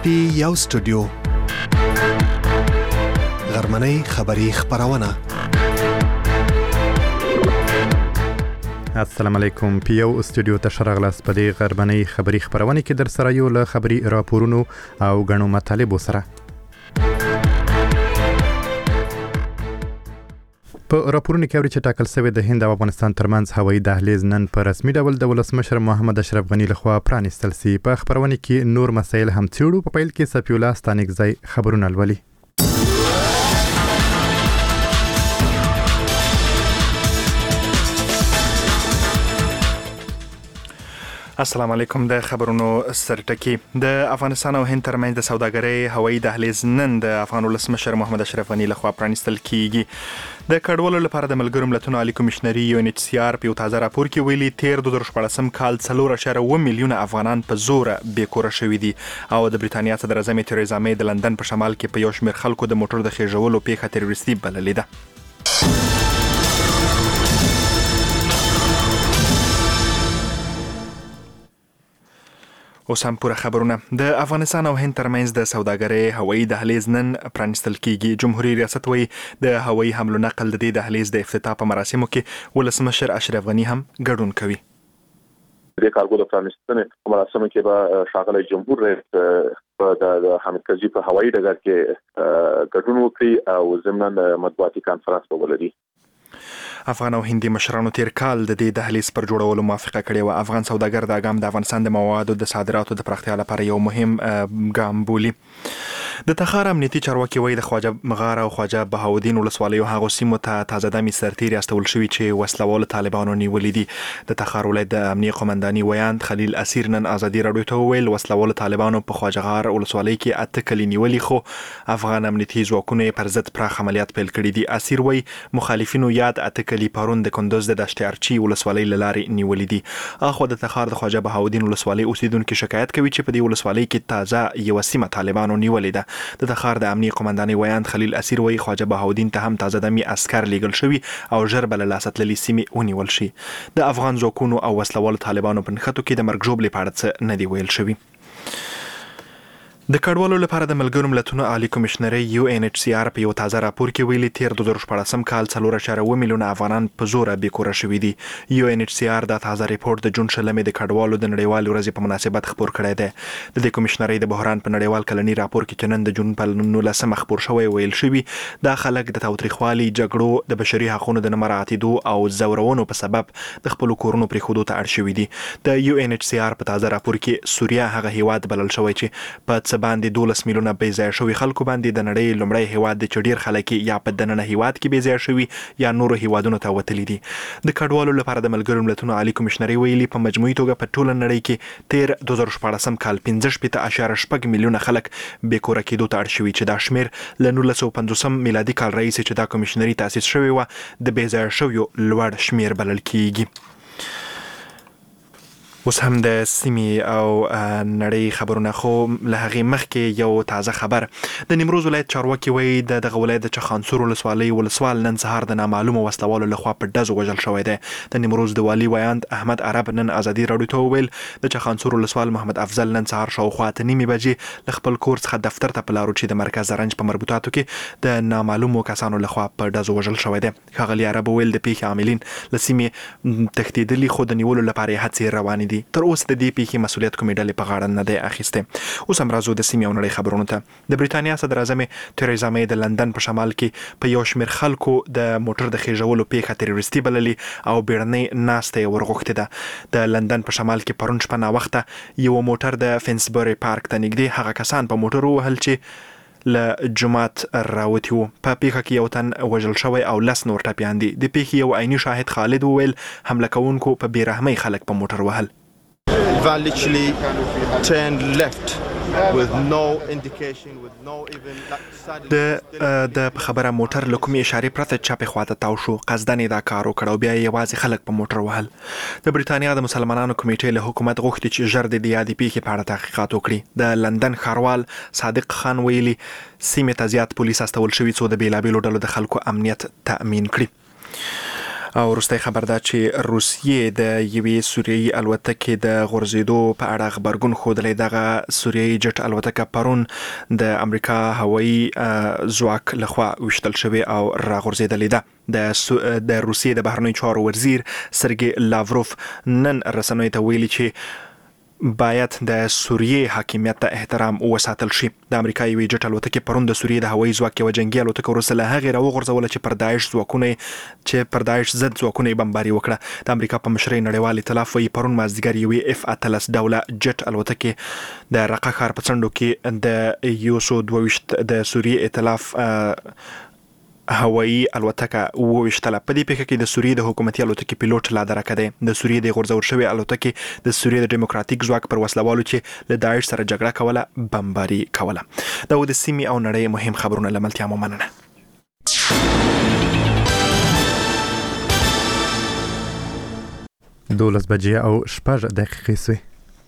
پی یو سټوډیو غرمنۍ خبری خبرونه. السلام علیکم. پی یو سټوډیو ته شرغلاس په دې غرمنۍ خبری خبرونه کې در سره یو له خبری راپورونو او غنو مطالبه سره. په راپورونو کې اوري چې ټاکل شوی د هند او افغانستان ترمنځ هوایي دهلیز نن په رسمي ډول د ولسمشر محمد اشرف غنی لخوا پرانیستل شي. په خبرونه کې نور مسایل هم څېړو. په پیل کې صفی الله ستانکزی خبرونه لولي. السلام علیکم. د خبرونو سرټکی. د افغانستان او هند ترمنځ د سوداګرۍ هوایي دهلیز نن د افغان ولسمشر محمد اشرف غنی لخوا پرانیستل کیږي. د کډوالو لپاره د ملګرو ملتونو عالی کمشنري UNHCR په یو تازه راپور کې ویلي تیر 2014 کال 4.1 میلیونه افغانان په زور بیکوره شوي دي او د بریتانیا صدر اعظم تریزا مې د لندن په شمال کې په یو شمېر خلکو د موټر د خېژولو پیښه تروریستي بللې ده. اوس هم پوره خبرونه. د افغانستان او هند ترمنځ د سوداګرۍ هوایي دهلیز نن پرانیستل کیږي. جمهوریت ریاست وایي د هوایي حمل و نقل د دې دهلیز د افتتاح په مراسمو کې ولسمشر اشرف غنی هم ګډون کوي. د کارګو د پرانیستنې په مراسمو کې به ښاغلی جمهور رئیس د حامد کرزي په هوایي ډګر کې ګډون وکړي او ضمن مطبوعاتي کانفرنس به ولري. افغان او هندي مشرانو تیر کال د دې دهلیز پر جوړولو موافقه کړې و. افغان سوداګر دا ګام د افغانستان د موادو د صادراتو د پراختیا لپاره یو مهم ګام بولي. د تخار امنیتي چارواکي وایي د خواجه مغار او خواجه بهاودین ولسوالیو هغو سیمو ته تازه دمې سرتیري استول شوي چې وسلوال طالبانو نیولې دي. د تخار ولایت د امنیه قومنداني ویاند خلیل اسیر نن ازادي راډیو ته وویل وسلوال طالبانو په خواجه غار ولسوالۍ کې 8 کلي نیولې خو افغان امنیتي ځواکونو پر ضد پراخ عملیات پیل کړي دي. اسیر وایي مخالفینو یاد 8 کلي پرون د کندوز د دشت ارچی ولسوالۍ لارې نیولې دي. اخو د تخار د خواجه بهاودین ولسوالۍ اوسیدونکو شکایت کوي چې په دې ولسوالۍ کې تازه یو سیمه طالبانو نیولې ده. د تخار د امنیه قومنداني ویاند خلیل اسیر وایي خواجه بهاودین ته هم تازه دمي عسكر لیږل شوي او ژر به له لاسه تللې سیمې ونیول شي. د افغان ځواکونو او وسلوالو طالبانو په نښتو کې د مرګ ژوبلې په اړه څه نه دي ویل شوي. د کډوالو لپاره د ملګرو ملتونو عالی کمشنري UNHCR په یو تازه راپور کې ویلي تیر 2014 کال 4.1 میلیونه افغانان په زور بیکوره شوي دي. UNHCR دا تازه ریپورت د جون شلمې د کډوالو د نړیوال ورځې په مناسبت خبر کړی دی. د دې کمشنري د بحران په نړیوال کلنی راپور کې چې نن د جون په 19 خبر شوی ویل شوی دا خلک د تاوتریخوالي جګړو د بشري حقوقو د نمراتیدو او زورونو په سبب د خپل کورونو پرې خودو ته اړ شوي دي. د UNHCR په تازه راپور کې سوریه هغه هیواد بلل شوی چې په باندې 12 میلیونه بې ځای شوي خلکو باندې د نړۍ لومړی هیواد د چې ډیر خلک یا په دننه هیواد کې بې ځای شوي یا نورو هیوادونو ته وتلي دي. د کډوالو لپاره د ملګرو ملتونو عالی کمشنري ویلي په مجموعي توګه په ټوله نړۍ کې تیر 2014 کال 15.8 میلیونه خلک بیکوره کېدو ته اړ شوي چې دا شمیر له 1950 میلادي کال راهیسې چې دا کمشنري تاسیس شوی و د بې ځای شویو لوړ شمیر بلل کیږي. اوس هم د سیمې او نړۍ خبرونه خو له هغې مخکې یو تازه خبر. د نیمروز ولایت چارواکي وایي د دغه ولایت د چخانسور ولسوالۍ ولسوال نن سهار د نامعلومو وسلوالو لخوا په ډزو وژل شوی دی. د نیمروز د والي ویاند احمد عرب نن ازادي راډیو ته وویل د چخانسور ولسوال محمد افضل نن سهار شاوخوا 9 بجې له خپل کور څخه دفتر ته په لارو چې د مرکز زرنج په مربوطاتو کې د نامعلومو کسانو لخوا په ډزو وژل شوی دی. ښاغلي عرب وویل د پیښې عاملین له سیمې تښتېدلي خو د نیولو لپاره هڅې روانې دي. تر اوسه د دې پیښې مسؤلیت کومې ډلې په غاړه نه دی اخیستی. اوس هم راځو د سیمې او نړۍ خبرونو ته. د بریتانیا صدر اعظم تریزا مې د لندن په شمال کې په یو شمېر خلکو د موټر د خېژولو پیښه تروریستي بللې او بیړنۍ ناسته یې ورغوښتې ده. د لندن په شمال کې پرون شپه ناوخته یو موټر د فینسبري پارک ته نږدې هغه کسان په موټر ووهل چې له جماعت راوتی وو. په پیښه کې یو تن وژل شوی او 10 نور ټپیان دي. د پیښې یو عیني شاهد خالد وویل حمله کوونکو په بېرحمۍ خلک په موټر وهل. Van literally turned left with no indication, with no even د خبره موټر له کومې اشارې پرته چپې خواته تاو شو. قصدن دا کار وکړ او بیا یوازې خلک په موټر وهل. د بریتانیا د مسلمانانو کمیټې له حکومت غوښتي چې ژر د یادې پیښې په اړه تحقیقات وکړي. د لندن ښاروال صادق خان ویلي سیمې ته زیات پولیس استول شوي څو د بیلابیلو ډلو د خلکو امنیت تأمین کړي. او وروستۍ خبر ده چې روسیې د یوې سوریایي الوتکې د غورځېدو په اړه خبرګون ښودلی. دغه سوریایي جټ الوتکه پرون د امریکا هوایي ځواک لخوا وشتل شوې او راغورځېدلې ده. د روسیې د بهرنیو چارو وزیر سرګی لاوروف نن رسنیو ته ویلي چې باید د سوریې حاکمیت ته احترام وساتل شي. د امریکا یوې جټ الوتکې پرون د سوریې د هوایي ځواک یوه جنګي الوتکه وروسته له هغې راوغورځوله چې پر داعش ضد ځواکونه یې بمباري وکړه. د امریکا په مشرۍ نړیوال ائتلاف وایي پرون مازدیګر یوې F-18 ډوله جټ الوتکې د رقه ښار په څنډو کې د 122 د سوریې ائتلاف هوایي الوتکه وویشتله. په دې پیښه کې د سوریې د حکومتي الوتکې پیلوټ لا درکه دی. د سوریې د غورځول شوې الوتکې د سوریې د ډیموکراتیک ځواک پر وسلوالو چې له داعش سره جګړه کوله بمباري کوله. دا و د سیمې او نړۍ مهم خبرونه. له ملتیا مو مننه. 12 بجې او 6 دقیقې سوې.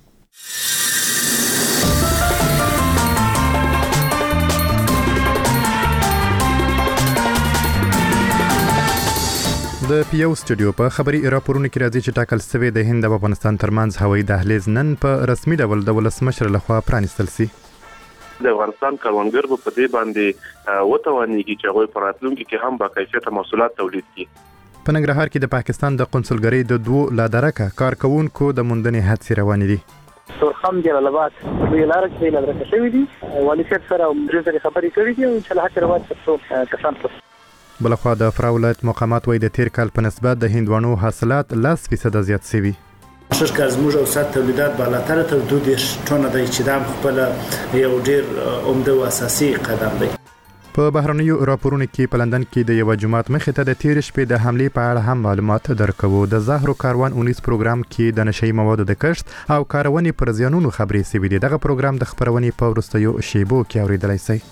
د پیو سټوډیو په خبري راپورونو کې راځي چې ټاکل شوی د هند او افغانستان ترمنځ هوایي دهلیز نن په رسمي ډول د ولسمشر لخوا پرانیستل شي. د افغانستان کروندګر په دې باندې وتوانیږي چې هغوی په راتلونکي کې هم با کیفیته محصولات تولید کړي. په ننګرهار کې د پاکستان د قونسلګرۍ د 2 لادرکه کارکونکو د موندنې حادثې روانې دي. تورخم جلالآباد په لار کې لادرکه شوې دي. والي صاحب سره مجلس خبرې کړې دي او ان شاء الله هڅه روانه ده کسان. بلخوا د فراه ولایت مقامات وایي د تیر کال په نسبت د هندوانو حاصلات 10% زیات شوي. شش کال زموږ اوسط تولیدات بالاتر تر 2 ټنه دی چې دا خپل یو ډیر عمده او اساسي قدم دی. په بهرنیو راپورونو کې په لندن کې د یو جماعت مخې ته د تیر شپې د حملې په اړه هم معلومات درکوو. د زهرو کاروان 19 پروګرام کې د نشئی موادو د کشف او کارونې پر زیانونو خبرې شوې دي. دغه پروګرام د خبرونې په وروستیو شیبو کې اوریدلای شئ.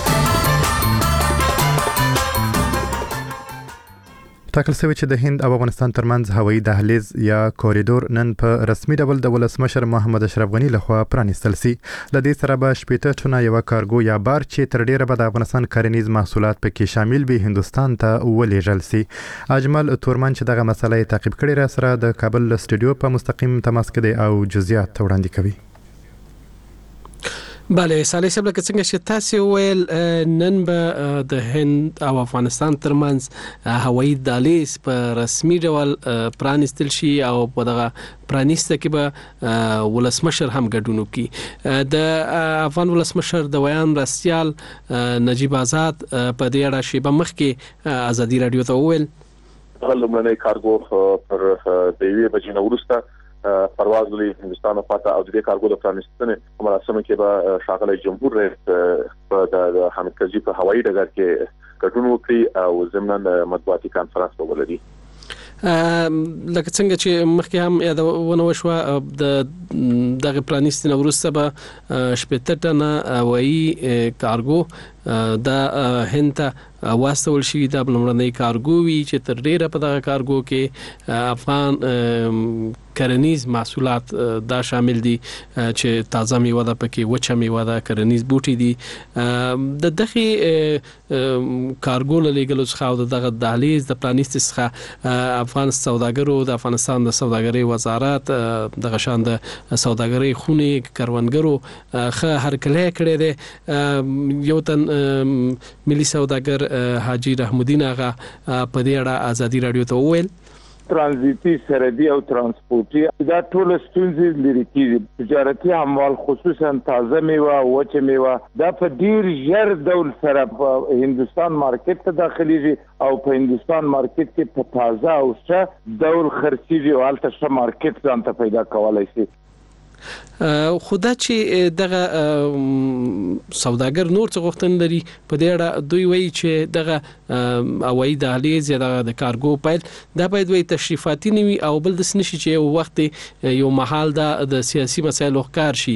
ټاکل شوی چې د هند او افغانستان ترمنځ هوایي دهلیز یا کوریډور نن په رسمي ډول د ولسمشر محمد اشرف غنی لخوا پرانیستل شي. ل دې سره به 80 ټنه یو کارګو یا بار چې تر ډیره به د افغانستان کرنیز محصولات پکې شامل به هندستان ته ولېږل شي. اجمل تورمن چې دغه مسله تعقیب کړي را سره د کابل استودیو په مستقیم تماس کې دی او جزئیات وړاندې کوي. بله صالح صاحب لکه څنګه چې تاسو ویل نن به د هند او افغانستان ترمنځ هوایي دهلیز په رسمي ډول پرانیستل شي او په دغه پرانیسته کې به ولسمشر هم ګډون وکړي. د افغان ولسمشر د ویان رسیال نجیب آزاد په دې اړه شیبه مخکې ازادي رادیو ته وویل لومړنی کارګو پر د یوې بجې نه وروسته پرواز لري هندستان او پاتا او د کارګو د پرانیستنې په مراسمو کې به ښاغلی جمهور رئیس په د حامد کرزي په هوایي ډګر کې ګډون وکړي او ضمن مطبوعاتي کانفرنس ولري. لکه څنګه چې مخکې هم یادونه وشوه د دغه پرانیستنې وروسته به 80 ټنه هوایي کارګو د هند ته واستول شي. دا لومړنی کارګو وی چې تر ډیره په دغه کارګو کې افغان کرنیز محصولات دا شامل دي چې تازه میوه ده پکې وچه میوه ده کرنیز بوټي دي. د دغه کارګو لګلو څخه دغه دهلیز د پلانیست څخه افغان سوداګرو د افغانستان د سوداګرۍ وزارت دغه شان د سوداګرۍ خونې کروندګرو خه هرکلی کړی دی. یو تن ملي سوداګر حاجی رحمدین آغا په دې اړه ازادي رادیو ته وویل ترانزیتي سرحدي او ترانسپورتي دا ټول ستونزې لري کیږي. تجارتي اموال خصوصا تازه میوه او وچه میوه دا په ډیر ژر ډول سره په هندستان مارکیټ ته داخليږي او په هندستان مارکیټ کې په تازه او ښه ډول خرڅيږي او البته ښه مارکیټ ځان ته پیدا کولای شي. خدا چې دغه سوداګر نور څه غوښتن لري په دې اړه دوی وایي چې دغه هوایي دهلیز یا د کارګو پیل دا باید وي تشریفاتي نیوي او بل د سنشي چې یو وخت یو محل د سیاسي مسایلو ښکار شي.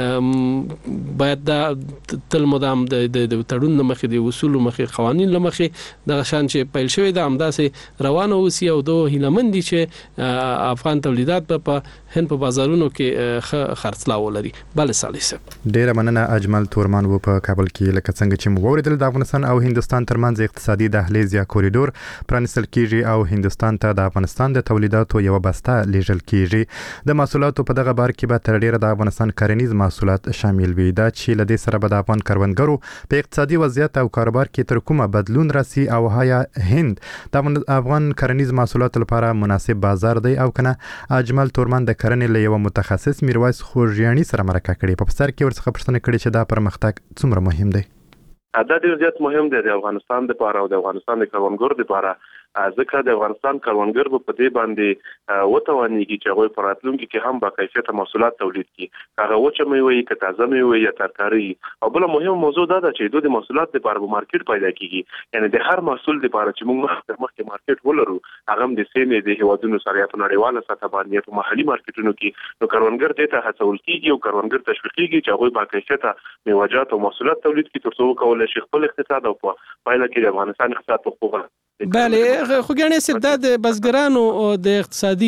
باید دا تل مدام د تړون مخې د اصول مخې قوانين لمخې دغه شان چې پیل شوی د امداسه روانه اوسي او دوه هیلمندي چې افغان تولیدات په هند په بازارونو کې خرڅلاو لري. بل سالسه ډیره مننه اجمل تورمان و په کابل کې لکه څنګه چې مو وریدل د افغانستان او هندستان ترمنځ اقتصادي دهلیز یا کوریډور پرانیستل کیږي او هندستان ته د افغانستان د تولیداتو یو بسته لیږل کیږي. د محصولاتو په دغه بار کې به تر ډیره د افغانستان کرنیز محصولات شامل وي. دا چې له دې سره به د افغان کروندګرو په اقتصادي وضعیت او کاروبار کې تر کومه بدلون راسي او هایا هند د افغان کرنیز محصولاتو لپاره مناسب بازار دی او کنه. اجمل تورمان د کرنې له یو متخصص میرویس خوږیاني سره مرکه کړې. په سر کې ورڅخه پوښتنه کړې چې دا پرمختګ څومره مهم دی. دا ډیر زیات مهم دی د افغانستان لپاره او د افغانستان د کروندګرو لپاره، ځکه د افغانستان کروندګر په دې باندې وتوانیږي چې هغه په راتلونکي کې هم با کیفیت محصولات تولید کړي، هغه وچه میوه که تازه میوه یا ترکاری. او بل مهم موضوع دا ده چې د محصولات لپاره به مارکیټ پیدا کیږي، یعنی د هر محصول لپاره چې موږ مخکې مارکیټ ولرو هغه هم د سیمې د هیوادونو سره په نړیواله سطح باندې په محلي مارکیټونو کې نو کروندګر دې ته هڅول کیږي او کروندګر تشویق کیږي چې هغه با کیفیت میوه‌جات او محصولات تولید کړي ترڅو وکولای شي خپل اقتصاد او په پایله کې د افغانستان اقتصاد په خوبه. بله خوږیاني صاحب د بزګرانو د اقتصادي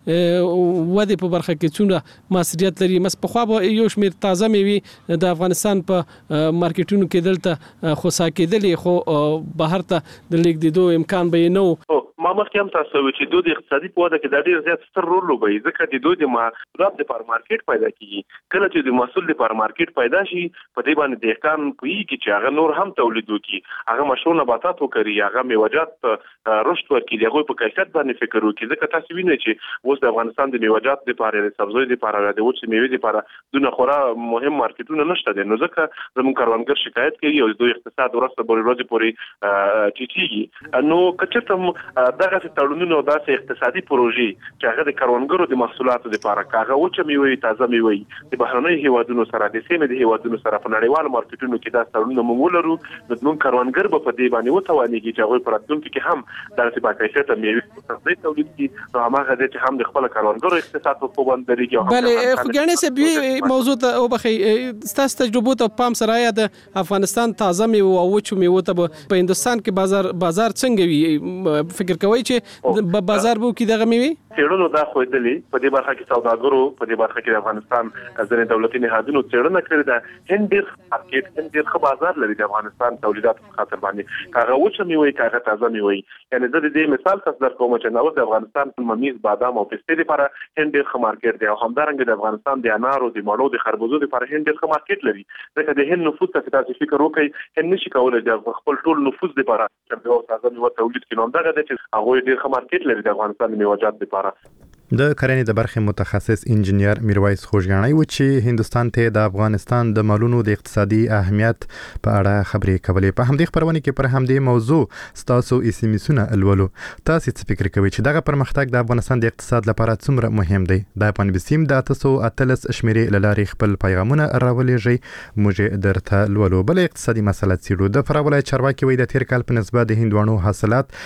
ودې په برخه کې څومره مسؤلیت لري؟ په خو به یو شمیر تازه میوي د افغانستان په مارکیټونو کې دلته خو ساکېدلې خو بهر ته د لیږدېدو امکان به نه و. ما مخکې هم تاسو وی چې دوی د اقتصادي په وده کې د ډیر زیات ستر رول لوبوي، ځکه چې دوی د محصولات لپاره مارکیټ پیدا کیږي. کله چې د محصول لپاره مارکیټ پیدا شي په دې باندې دهقان پوهیږي چې هغه نور هم تولید وکړي، هغه مشروع نباتات وکړي، هغه میوه‌جات رشد ورکړي، هغه په کیفیت باندې فکر وکړي. ځکه تاسو وینئ چې اوس د افغانستان د میوه‌جات لپاره د سبزیو لپاره د وچې میوې لپاره دونه خورا مهم مارکیټونه نشته دي. نو ځکه زموږ کروندګر شکایت کوي او دوی اقتصاد ورسته ورځې پورې ټیټیږي. نو کچته دغه تړونونه او داسې اقتصادي پروژې چې هغه د کروندګرو د محصولاتو لپاره هغه وچه میوه تازه میوه د بهرنۍ هیوادونو سره د سیمې د هیوادونو سره په نړیوال مارکیټونو کې دا تړونونه موږ ولرو، نو موږ کروندګر به په دې باندې وتوانیږي چې هغه په راتلونکي کې هم داسې باکیفیته میوه تولید کړي. نو هغه د چې هم د خپل کروندګرو اقتصاد په خوب باندې درېږي. بله خوږیاني صاحب موضوع ته او بخي ستاسو تجربه ته پام سره د افغانستان تازه میوه او وچه میوه ته په هندستان کې بازار څنګه وي؟ فکر کوي چې بازار بو کې دغه میوي څېړنو دا خویدلې په دې برخه کې سوداګرو په دې برخه کې د افغانستان ځینې دولتي نهادونو څېړنه کړې ده. هند ډېر مارکیټ هند ډېر ښه بازار لري د افغانستان تولیداتو په خاطر باندې، هغه وچه میوه هغه تازه میوه. یعنی د دې مثال تاسو درکوم چې نو د افغانستان ممیز، بادام او پستې لپاره هند ډېر ښه مارکیټ دی او همدارنګه د افغانستان د انارو، د مڼو، د خربوزو لپاره هند ډېر ښه مارکیټ لري. ځکه د هند نفوذ ته تاسو فکر وکړئ، هند نشي کولای د خپل ټول نفوذ لپاره چې یو تازه میوه تولید کړي. نو دا د چې هغه ډېر ښه مارکیټ لري د افغانستان د میوه‌جات لپاره. د کرنې د برخې متخصص انجنیر میرویس خوږیاني و چې هندستان ته د افغانستان د مالونو د اقتصادي اهمیت په اړه خبرې کولې. په همدې خبرونه کې پر همدې موضوع ستاسو اسمسونه الولو. تاسو څه فکر کوئ چې دغه پرمختګ د افغانستان د اقتصاد لپاره څومره مهم دی؟ د پنځم د 313 شمیرې لارې خپل پیغامونه راولېږي موږ درته الولو. بل اقتصادي مسله څیړو. د فراه ولایت چارواکي وایي د تیر کال په نسبت د هندوانو حاصلات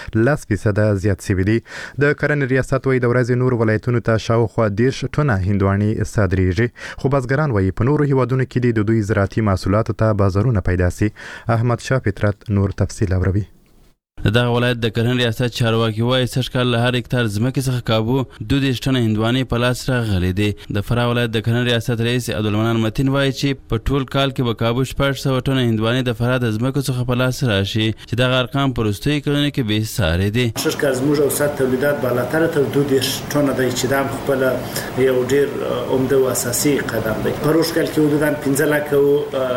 10% زیات شوي دي. د کرنې ریاست وایي د ورځې نور ولایتونو ته شاوخوا 10 ټنه هندواني صادریږي، خو بزګران وایي په نورو هیوادونو کې د دوی زراعتي محصولاتو ته بازارونه پیدا سي. احمد شاه فطرت نور تفصیل اوروي. دغه ولایت د کرنې ریاست چارواکي وایي سږ کال له هر هکتار ځمکې څخه کابو 22 ټنه هندوانې په لاس راغلي دي. د فراه ولایت د کرنې ریاست رئیس عبدالمنان متین وایي چې په ټول کال کې به کابو 600 ټنه هندوانې د فراه د ځمکو څخه په لاس راشي چې دغه ارقام په وروستیو کلونو کې بې ساري دي. سږ کال زموږ اوسط تولیدات بالاتر تر 22 ټنه دی چې دا خپل یو ډېر عمده او اساسي قدم دی. په روش کال کې حدوداً 15 لک او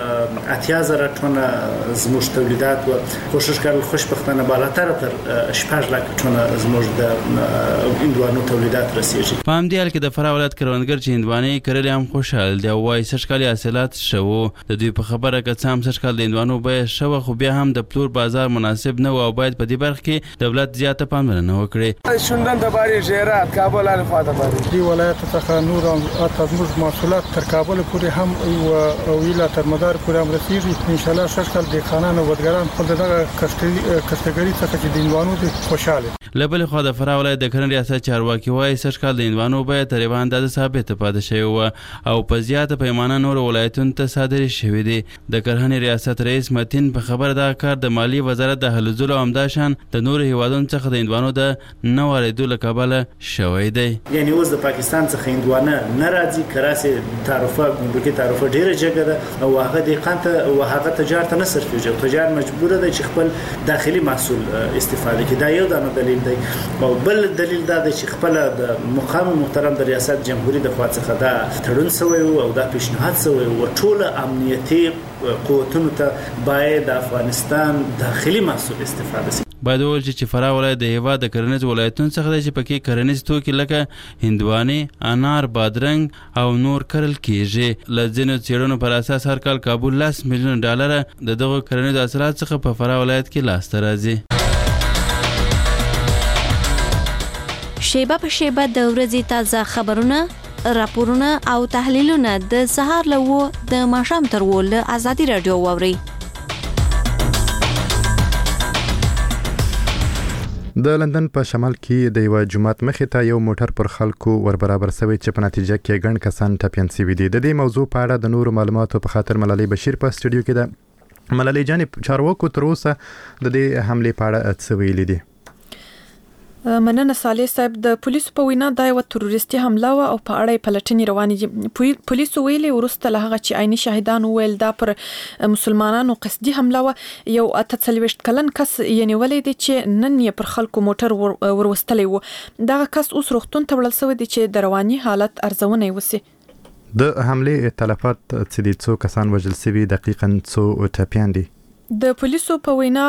80,000 ټنه زموږ تولیدات او کوشش کول خوشبختانه بالاتر تر 8 لک ټنه زموږ د هندوانو تولیدات رسیږي. په همدې حال کې د فراه ولایت کروندګر چې هندوانې کرلې هم خوشحال دي او وایي سږ کال حاصلات ښه وو. د دوی په خبره که څه هم سږ کال د هندوانو بیه ښه وه، خو بیا هم د پلور بازار مناسب نه و او باید په دې برخه کې دولت زیاته پاملرنه وکړي. شوندن د باري ژیرات کابل الفا د باري دی ولایت څخه نور زموږ محصولات تر کابل پورې هم او ویلا تر مدار پورې هم رسیږي. ان شاء الله سږ کال د خانانو ودګران خپل دغه کشتګری څخه چې د هندوانو د خوشاله. لبل خو د فراه ولایت د کرنې ریاست چارواکي وایي سږکال د هندوانو بیه تقریبا اندازه ثابته پاتې شوې وه او په زیاته پیمانه نور ولایتونو ته صادرې شوې دي. د کرنې ریاست رئیس متین په خبر دا کار د مالیې وزارت د هلو ځلو همداشان د نورو هیوادونو څخه د هندوانو د نه واردو له کبله شوی دی. یعنی اوس د پاکستان څخه هندوانه نه راځي، کراسې تعرفه ګمرکي تعرفه ډیره جګه ده او هغه دهقان ته او هغه تجار ته نه صرفېږي. تجار مجبور دی چې خپل داخلي محصول استفاده کړي. دا یو دانه دلیل دی. او بل دلیل دا دی چې خپل د مقام محترم د ریاست جمهوریت د خوا څخه دا تړون شوی او دا پیشنهاد شوی او ټول امنیتي قوتونو ته باید د افغانستان داخلي محصول استفاده شي. باید وویل چې فراه ولایت د هیواد د کرنیز ولایتونو څخه دی چې پکې کرنیز توکي لکه هندوانې، انار، بادرنګ او نور کرل کیږي. له ځینو څېړنو پر اساس هر کال کابل 10 میلیون ډالر د دغو کرنیزو حاصلات څخه په فراه ولایت کې لاسته راځي. شیبه په شیبه د ورځې تازه خبرونه، راپورونه او تحلیلونه د سهار له 9 د ماښام تر 10 له ازادي رادیو واورئ. د لندن په شمال کې د یو جماعت مخې ته یو موټر پر خلکو ور برابر شوی چې په نتیجه کې ګڼ کسان ټپیان شوي دي. د دې موضوع په اړه د نورو معلوماتو په خاطر ملالۍ بشیر په استودیو کې ده. ملالۍ جانې چارواکو تر اوسه د دې حملې په اړه څه ویلي دي؟ مننه صالح صاحب. د پولیسو په وینا دا یو تروریستي حمله و او په اړه پلټنې روانې دي. پولیسو ویلي ورسته له هغه چې عیني شاهدان ویل دا پر مسلمانانو قصدي حمله و. یو 48 کلن کس یې نیولې دي چې نن یې پر خلکو موټر وروستلی و. دغه کس اوس روغتون ته وړل شوی دی چې د رواني حالت ارزونه وسی. د حملې تلفات څه دي؟ څو کسان وژل شوي؟ دقیقاً څو ټپیان دي؟ د پولیسو په وینا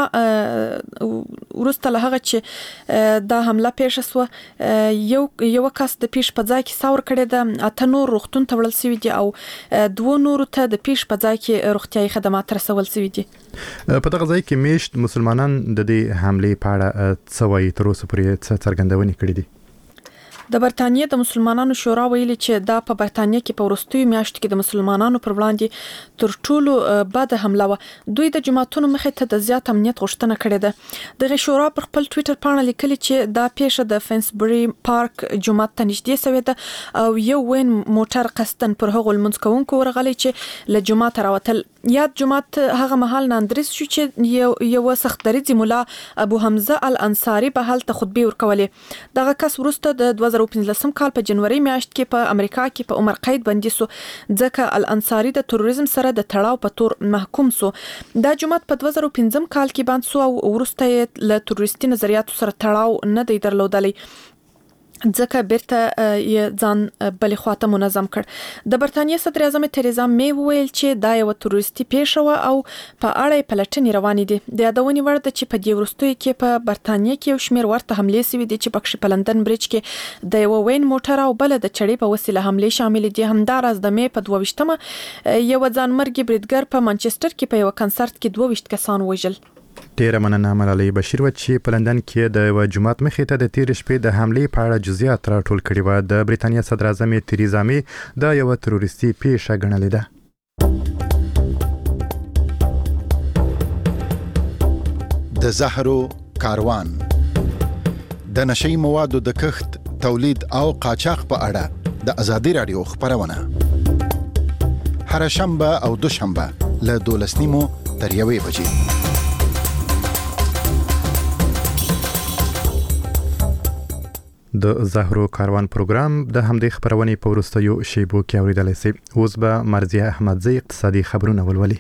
ورسته له هغه چې دا حمله پیښه شوه یو کس د پیښ په ځای کې ساور کړی ده، 8 نور روغتون ته وړل شوي دي او 2 نورو ته د پیښ په ځای کې روغتیايي خدمات رسول شوي دي. په دغه ځای کې میشت مسلمانان د دې حملې په اړه څه وایي؟ تر اوسه پورې څه څرګندونې کړې دي؟ د برتانیې د مسلمانانو شورا ویلي چې دا په برتانیې کې په وروستیو میاشتو کې د مسلمانانو پر وړاندې تر ټولو بده حمله و. دوی د جماعتونو مخې ته د زیات امنیت غوښتنه کړې ده. دغه شورا پر خپل ټوئیټر پاڼه لیکلي چې دا پیښه د فینسبری پارک جماعت ته نږدې شوې ده او یو وین موټر قصدن پر هغو لمونځ کوونکو ورغلی چې له جماعت راوتل. یاد جماعت هغه مهال ناندریس شو چې یو سخت دریځ مولا ابو حمزه الانصاری به هلته خطبه ورکولې. دغه کس ورسته د 2015 کال په جنوري میاشت کې په امریکا کې په عمر قید بندي سو ځکه الانصاری د تروریزم سره د تړاو په تور محکوم سو. دا جماعت په 2015 کال کې بند سو او ورسته له تروریستي نظریاتو سره تړاو نه دی درلودلی ځکه بیرته یې ځان بلې خواته منظم کړ. د برتانیې صدر اعظم تریزا می ویل چې دا یو تروریستي پیښه و او په اړه پلټنې روانې دي. د یادونې وړ ده چې په دې وروستیو کې په برتانیې کې یو شمېر ورته حملې شوي دي چې پکې په لندن بریج کې د یو وین موټر او بل د چړې په وسیله حملې شامل دي. همداراز د می په 22مه یو ځانمرګي بریدګر په مانچستر کې په یو کنسرت کې 22 کسان وژل. ډیره مننه ملالۍ بشیر و چې په لندن کې د یو جماعت مخې ته د تیر شپې د حملې په اړه جزئیات راټول کړي و. د بریتانیا صدر اعظم تریزا می دا یو تروریستي پیښه ګڼلې ده. د زهرو کاروان د نشئی موادو د کښت، تولید او قاچاق په اړه د ازادي رادیو خبرونه هر شنبه او دوشنبه له 12:30 تر 1 بجې. د زهرو کاروان پروګرام د همدې خبرونې په وروستیو شیبو کې اوریدلی سي. اوس به مرضیه احمدزی اقتصادي خبرونه ولولي.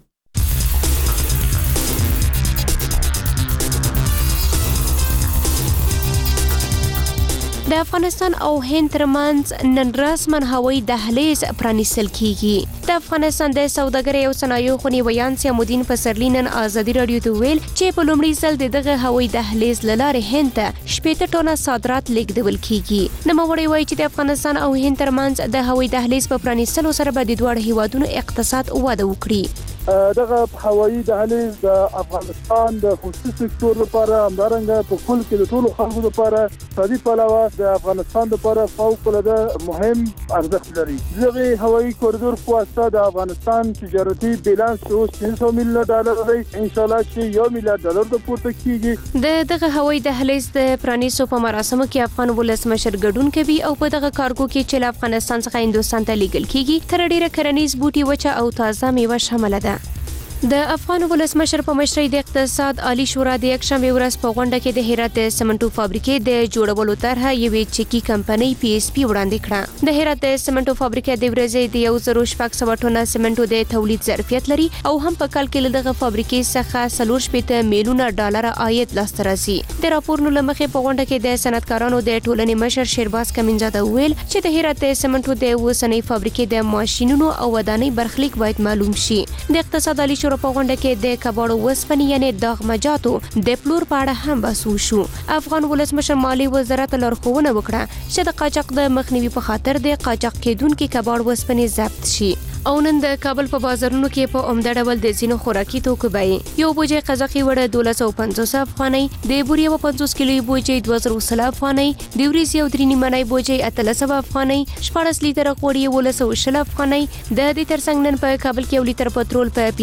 د افغانستان او هند ترمنځ نن رسماً هوایي دهلیز پرانیستل کیږي. د افغانستان د سوداګرۍ او صنایعو خونې ویان سیامالدین پسرلی نن ازادي رادیو ته ویل چې په لومړي ځل دغه هوایي دهلیز له لارې هند ته 80 ټنه صادرات لیږدول کیږي. نوموړی وایي چې د افغانستان او هند ترمنځ د هوایي دهلیز په پرانیستلو سره به د دواړو هیوادونو اقتصاد وده وکړي. دغه هوایي دهلیز د افغانستان د خصوصي سکتور لپاره همدارنګه په کل کې د ټولو خلکو لپاره اقتصادي پلوه د افغانستان لپاره فوق العاده مهم ارزښت لري. دغه هوایي کوریډور په واسطه د افغانستان تجارتي بیلانس اوس $300 میلیون دی، ان شاء الله چې $1 میلیارډ د پورته کیږي. دغه هوایي دهلیز د پرانیستو په مراسمو کې افغان ولسمشر ګډون کوي او په دغه کارګو کې چې افغانستان څخه هندوستان ته لیږل کیږي تر ډیره کرنیز بوټي وچه او تازه میوه شامل ده. د افغان ولسمشر په مشرۍ د اقتصاد عالی شورا د یکشنبه ورځ په غونډه کې د هرات د سمنټو فابریکې د جوړولو طرحه یوې چکی کمپنۍ PSP وړاندې کړه. د هرات د سمنټو فابریکې د ورځې د 1.6 ټنه سمنټو د تولید ظرفیت لري او هم په کال کې له دغه فابریکې څخه $40 میلیونه عاید لاسته راځي. د راپورونو لمخې په غونډه کې د صنعتکارانو د ټولنې مشر شیرباز کمینزاده ویل چې د هرات د سمنټو د اوسنۍ فابریکې د ماشینونو او ودانۍ برخلیک باید معلوم شي. د اقتصاد عالی شورا په غونډه کې د کباړو وسپنې یعنی داغمجاتو د پلور په اړه هم بحث وشو. افغان ولسمشر مالی وزارت لارښوونه وکړه چې د قاچاق د مخنیوي په خاطر د قاچاق کېدونکو کباړ وسپنې ضبط شي. او نن د کابل په بازارونو کې په عمده ډول د ځینو خوراکي توکو بیې یو بوجي قزاقي وړه 1250 افغانۍ، د بوري 50 کیلو بوجي 2000 افغانۍ، د وریځ یو درې نیمه بوجي 1300 افغانۍ، 14 لیټر غوړي 1200 افغانۍ، د دې ترڅنګ نن په کابل کې 1 لیټر پټرول په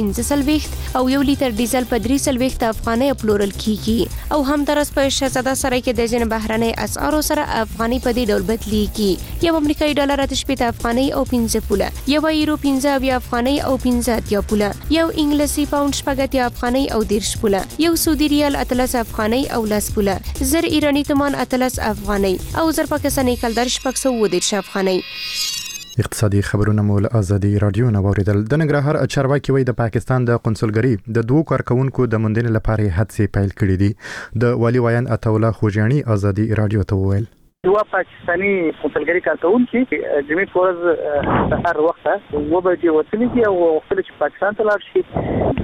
15 او 1 لیټر ډیزل په 3 افغانۍ پلورل کیږي. او هم درس په شهزاده سرای کې د ځین بهرنۍ اسعارو سره افغانۍ په دې ډول بدلیږي. یو امریکایي ډالر 8 افغانۍ او 15 پوله، یو یورو 15 افغانۍ او 15 پوله، یو انګلیسي پاوند 8 افغانۍ او 10 پوله، یو سعودي ریال 13 افغانۍ او 10 پوله، زر ایرانی تومان 13 افغانۍ او زر پاکستاني کلدر 610 افغانۍ. اقتصادي خبرونه مول ازادي رادیو نه اوریدل. د ننګرهار چارواکي وایي د پاکستان د قونسلګرۍ د 2 کارکونکو د موندنې لپاره هڅې پیل کړې دي. د والی وایان اتولا خوجانی ازادي رادیو ته وویل یو پاکستانی قونسلګری کارکونکي جمعې پورز سهار وخت و بجې وصلې دي او خپل چې پاکستان ته لاړ شي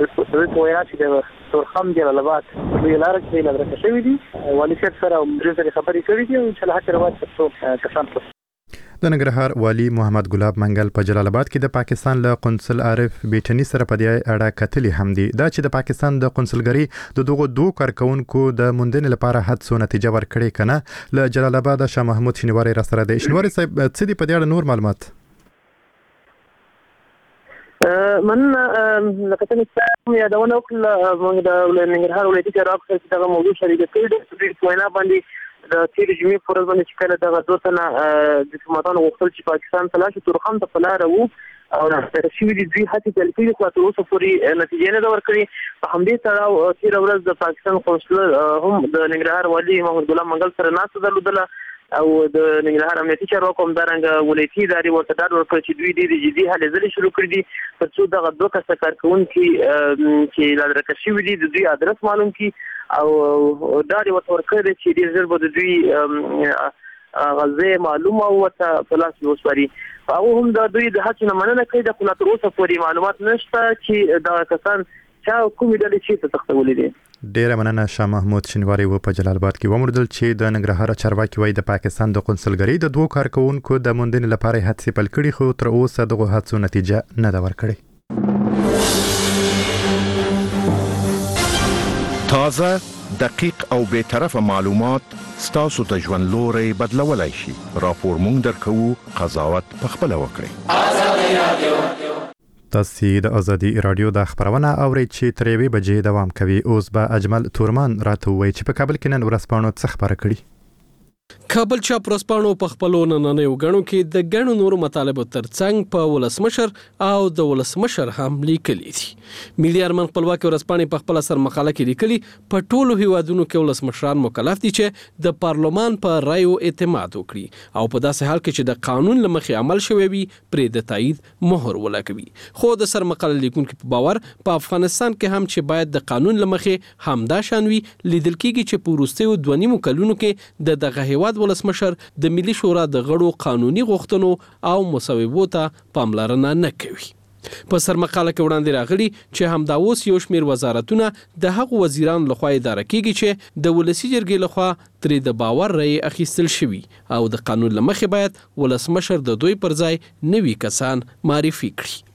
د وینا چې د تورخم جلال آباد په لار کې لږه شوې دي والی صاحب سره مجلس خبرې کړې دي او چې له هغه وروسته کسان د ننګرهار والی محمد ګلاب منګل په جلال آباد کې د پاکستان له قونسل عارف بیٹنی سره په دې اړه کتلې هم دي دا چې د پاکستان د قونسلګری د دغه 2 کارکونکو د موندنې لپاره هڅو نتیجه ورکړې کنه. له جلال آباد شاه محمود شینواری را سره د شینواری صاحب څه دی په دې اړه نور معلومات؟ من لکه څنګه یادونه وکړه موږ د ننګرهار ولایتي چارواکو سره دغه موضوع شریک کړی د وینا باندې د تیر جمعې پورز باندې چې کله دغه 2 تنه ډیپلوماټانو غوښتل چې پاکستان ته لاړ شي تورخم ته په لاره وو او راشي دي دوی هڅې پیل کړې خو تر اوسه پورې نتیجه نه ورکړي. په همدې تړاو تیر ورځ د پاکستان قونسل هم د ننګرهار والی محمد ګلاب منګل سره ناسته درلودله او د ننګرهار امنیتي چارواکو هم دارنګه ولایتي ادارې ورته ډاډ ورکړ چې دوی د جدي هلې ځلې شروع کړې دي تر څو دغه 2 کسه کارکونکي چې لادرکه شوي دي د دوی ادرس معلوم کړي او ډاډ ورته ورکړي چې ډېر ژر به د دوی غزه معلومه او ته پلاس وسپاري. او هم د دوی د هڅو نه مننه کوي د خپل تر اوسه پورې معلومات نشته چې دا کسان چا کومې ډلې چې تختولې دي. ډیره مننه شاه محمود شینواری و په جلال آباد کې ومردل چې د ننګرهار چارواکي وایي د پاکستان د قونسلګری د 2 کارکونکو د موندنې لپاره هڅې پیل کړي خو تر اوسه دغه هڅو نتیجه نه ده ورکړې. تازه، دقیق او به طرفه معلومات ستاسو ته ژوند لوري بدلولای شي. راپور مونږ درکو، قضاوت پخپله وکړئ. ازادي رادیو تاسو د ازادي رادیو د خبرونه اورئ چې تر 1 بجې دوام کوي. اوس به اجمل تورمان راته وایي چې په کابل کې نن ورځپاڼو څه خبره کړي. کابل چاپ ورځپاڼو په خپلو نننیو غړو کې د غړو نورو مطالبو ترڅنګ په ولسمشر او د ولسمشر هم لیکلي دي. ملي ارمان خپلواکي ورځپاڼې په خپل سر مقاله کې لیکلي په ټولو هیوادونو کې ولسمشران مکلف دي چې د پارلمان په رایو اعتماد وکړي او په داسې حال کې چې د قانون لمخې عمل شوی وي پرې د تایید مهر ولګوي. خو د سر مقاله لیکونکو په باور په افغانستان کې هم چې باید د قانون لمخې همدا شان وي لیدل کېږي چې په وروستیو 2.5 کلونو کې دغه هیواد ولسمشر د ملي شورا د غړو قانوني غوښتنو او مصوبو ته پاملرنه نه کوي. په سر مقاله کې وړاندې راغلي چې همدا اوس یو شمېر وزارتونه د هغو وزیرانو لخوا اداره کیږي چې د ولسی جرګې لخوا ترې د باور رای اخیستل شوی او د قانون لمخې باید ولسمشر د دوی پر ځای نوي کسان معرفي کړي.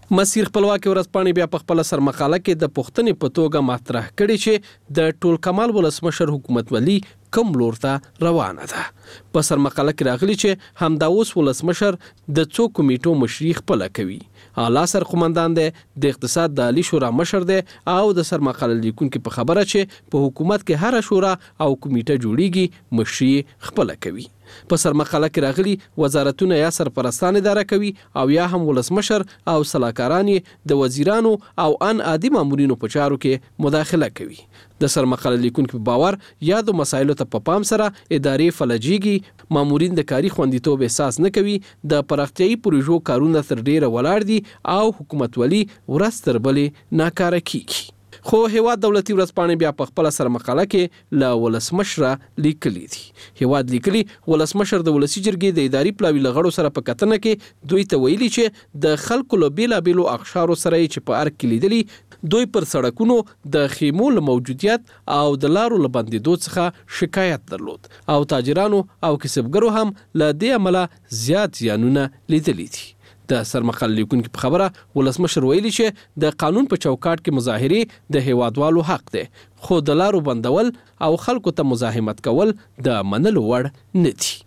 مسیر خپلواکي ورځپاڼې بیا په خپل سرمقاله کې د پښتنې په توګه مطرح کړي چې د ټول کمال ولسمشر حکومتولي کوم لور ته روانه ده. په سرمقاله کې راغلي چې همدا اوس ولسمشر د څو کمیټو مشري خپل کوي. اعلی سرقومندان دی، د اقتصاد د عالی شورا مشر دی او د سرمقاله لیکونکو په خبره چې په حکومت کې هر شورا او کمیټه جوړیږي مشري خپل کوي. په سرمقاله کې راغلي وزارتونه یا سرپرستان اداره کوي او یا هم ولسمشر او سلاکاران د وزیرانو او ان عادي مامورینو په چارو کې مداخله کوي. د سرمقاله لیکونکو په باور یادو مسایلو ته په پام سره ادارې فلجيږي، مامورین د کاري خوندیتوب احساس نه کوي، د پراختیايي پروژو کارونه تر ډیره ولاړ دي او حکومتولي ورځ تر بلې ناکاره کیږي. خو هیواد دولتي ورځپاڼې بیا په خپل سرمقاله کې له ولسمشر لیکلي دي. هیواد لیکلي ولسمشر د ولسی جرګې د اداري پلاوي لغړو سره په کتنه کې دوی ته ویلي چې د خلکو له بیلابیلو اقشارو سره چې په ارګ کې لیدلي دوی پر سړکونو د خیمو له موجودیت او د لارو له بندیدو څخه شکایت درلود او تاجرانو او کسبګرو هم له دې عمله زیات زیانونه لیدلي دي. د سرمقاله لیکونکو په خبره ولسمشر ویلي چې د قانون په چوکاټ کې مظاهره د هیوادوالو حق دی، خو د لارو بندول او خلکو ته مزاحمت کول د منلو وړ نه دي.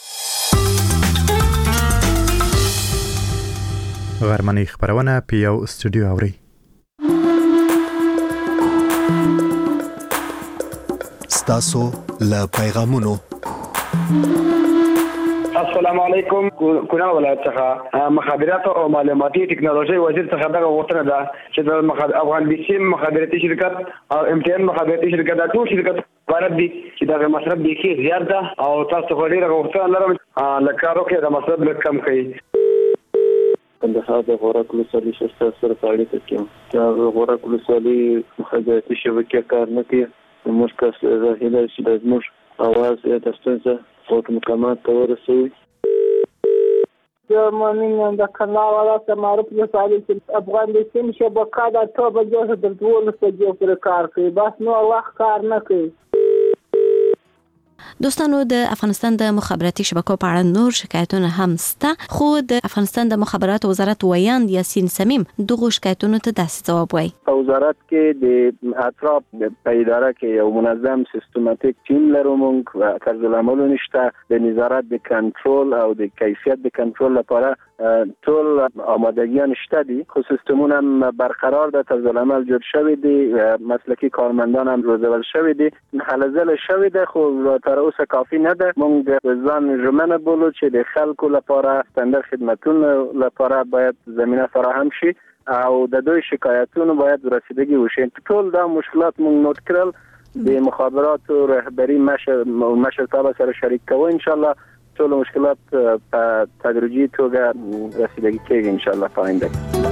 غرمنۍ خبرونه په یو استودیو اوري. ستاسو له پیغامونو. السلام علیکم. کونړ ولایت څخه مخابرات او معلوماتي ټکنالوژي وزیر څخه دغه غوښتنه ده چې د افغان بیسیم مخابراتي شرکت او امتیان مخابراتي شرکت د ټول شرکت عبارت دي چې دغه مصرف بیخي زیات ده او تاسو خو ډیره غوښتنه لرم لکارو کې د مصرف لږ کم کړئ. کندهار د غورک ولسوالۍ شرکت سره فعالیت کوي. دا غورک ولسوالۍ مخابراتي شبکې کار نه کوي. موږ کس راهیله چې د زموږ اواز د ستونزه او مقامات ته ورسوي. من د کندهار ولایت معروف ولسوالۍ چې افغان بیسیم شبکه د 8 بجو تر 12 بجو پورې کار کوي، بس نو وخت کار نه کوي. دوستانو د افغانستان د مخابراتي شبکو په اړه نور شکایتونه هم سته، خو د افغانستان د مخابراتو وزارت ویاند یاسین سمیم دغه شکایتونو ته داسې جواب وایي. په وزارت کې د اطراف په اداره کې یو منظم سیستماتیک ټیم لرو. موږ طرز العمل نشته د نظارت د کنټرول او د کیفیت د کنټرول لپاره ټول آمادگیان شته دي، خو سیستمونه هم برقرار ده، طرز العمل جوړ شوی دی، مسلکی کارمندان هم روزول شوی دي، حلزل شوی ده، خو تر اوسه کافی نه ده. موږ ځان ژمنه بولو چې د خلکو لپاره ستندر خدمتونو لپاره باید زمینه فراهم شي او د دوی شکایتونو باید رسیدگی وشي. ټول دا مشکلات موږ نوٹ کړل، د مخابراتو رهبری مشر تابع سره شریک کوو. ان شاء الله ټول مشکلات په تدریجي توګه رسیدگی کوي ان شاء الله په آینده.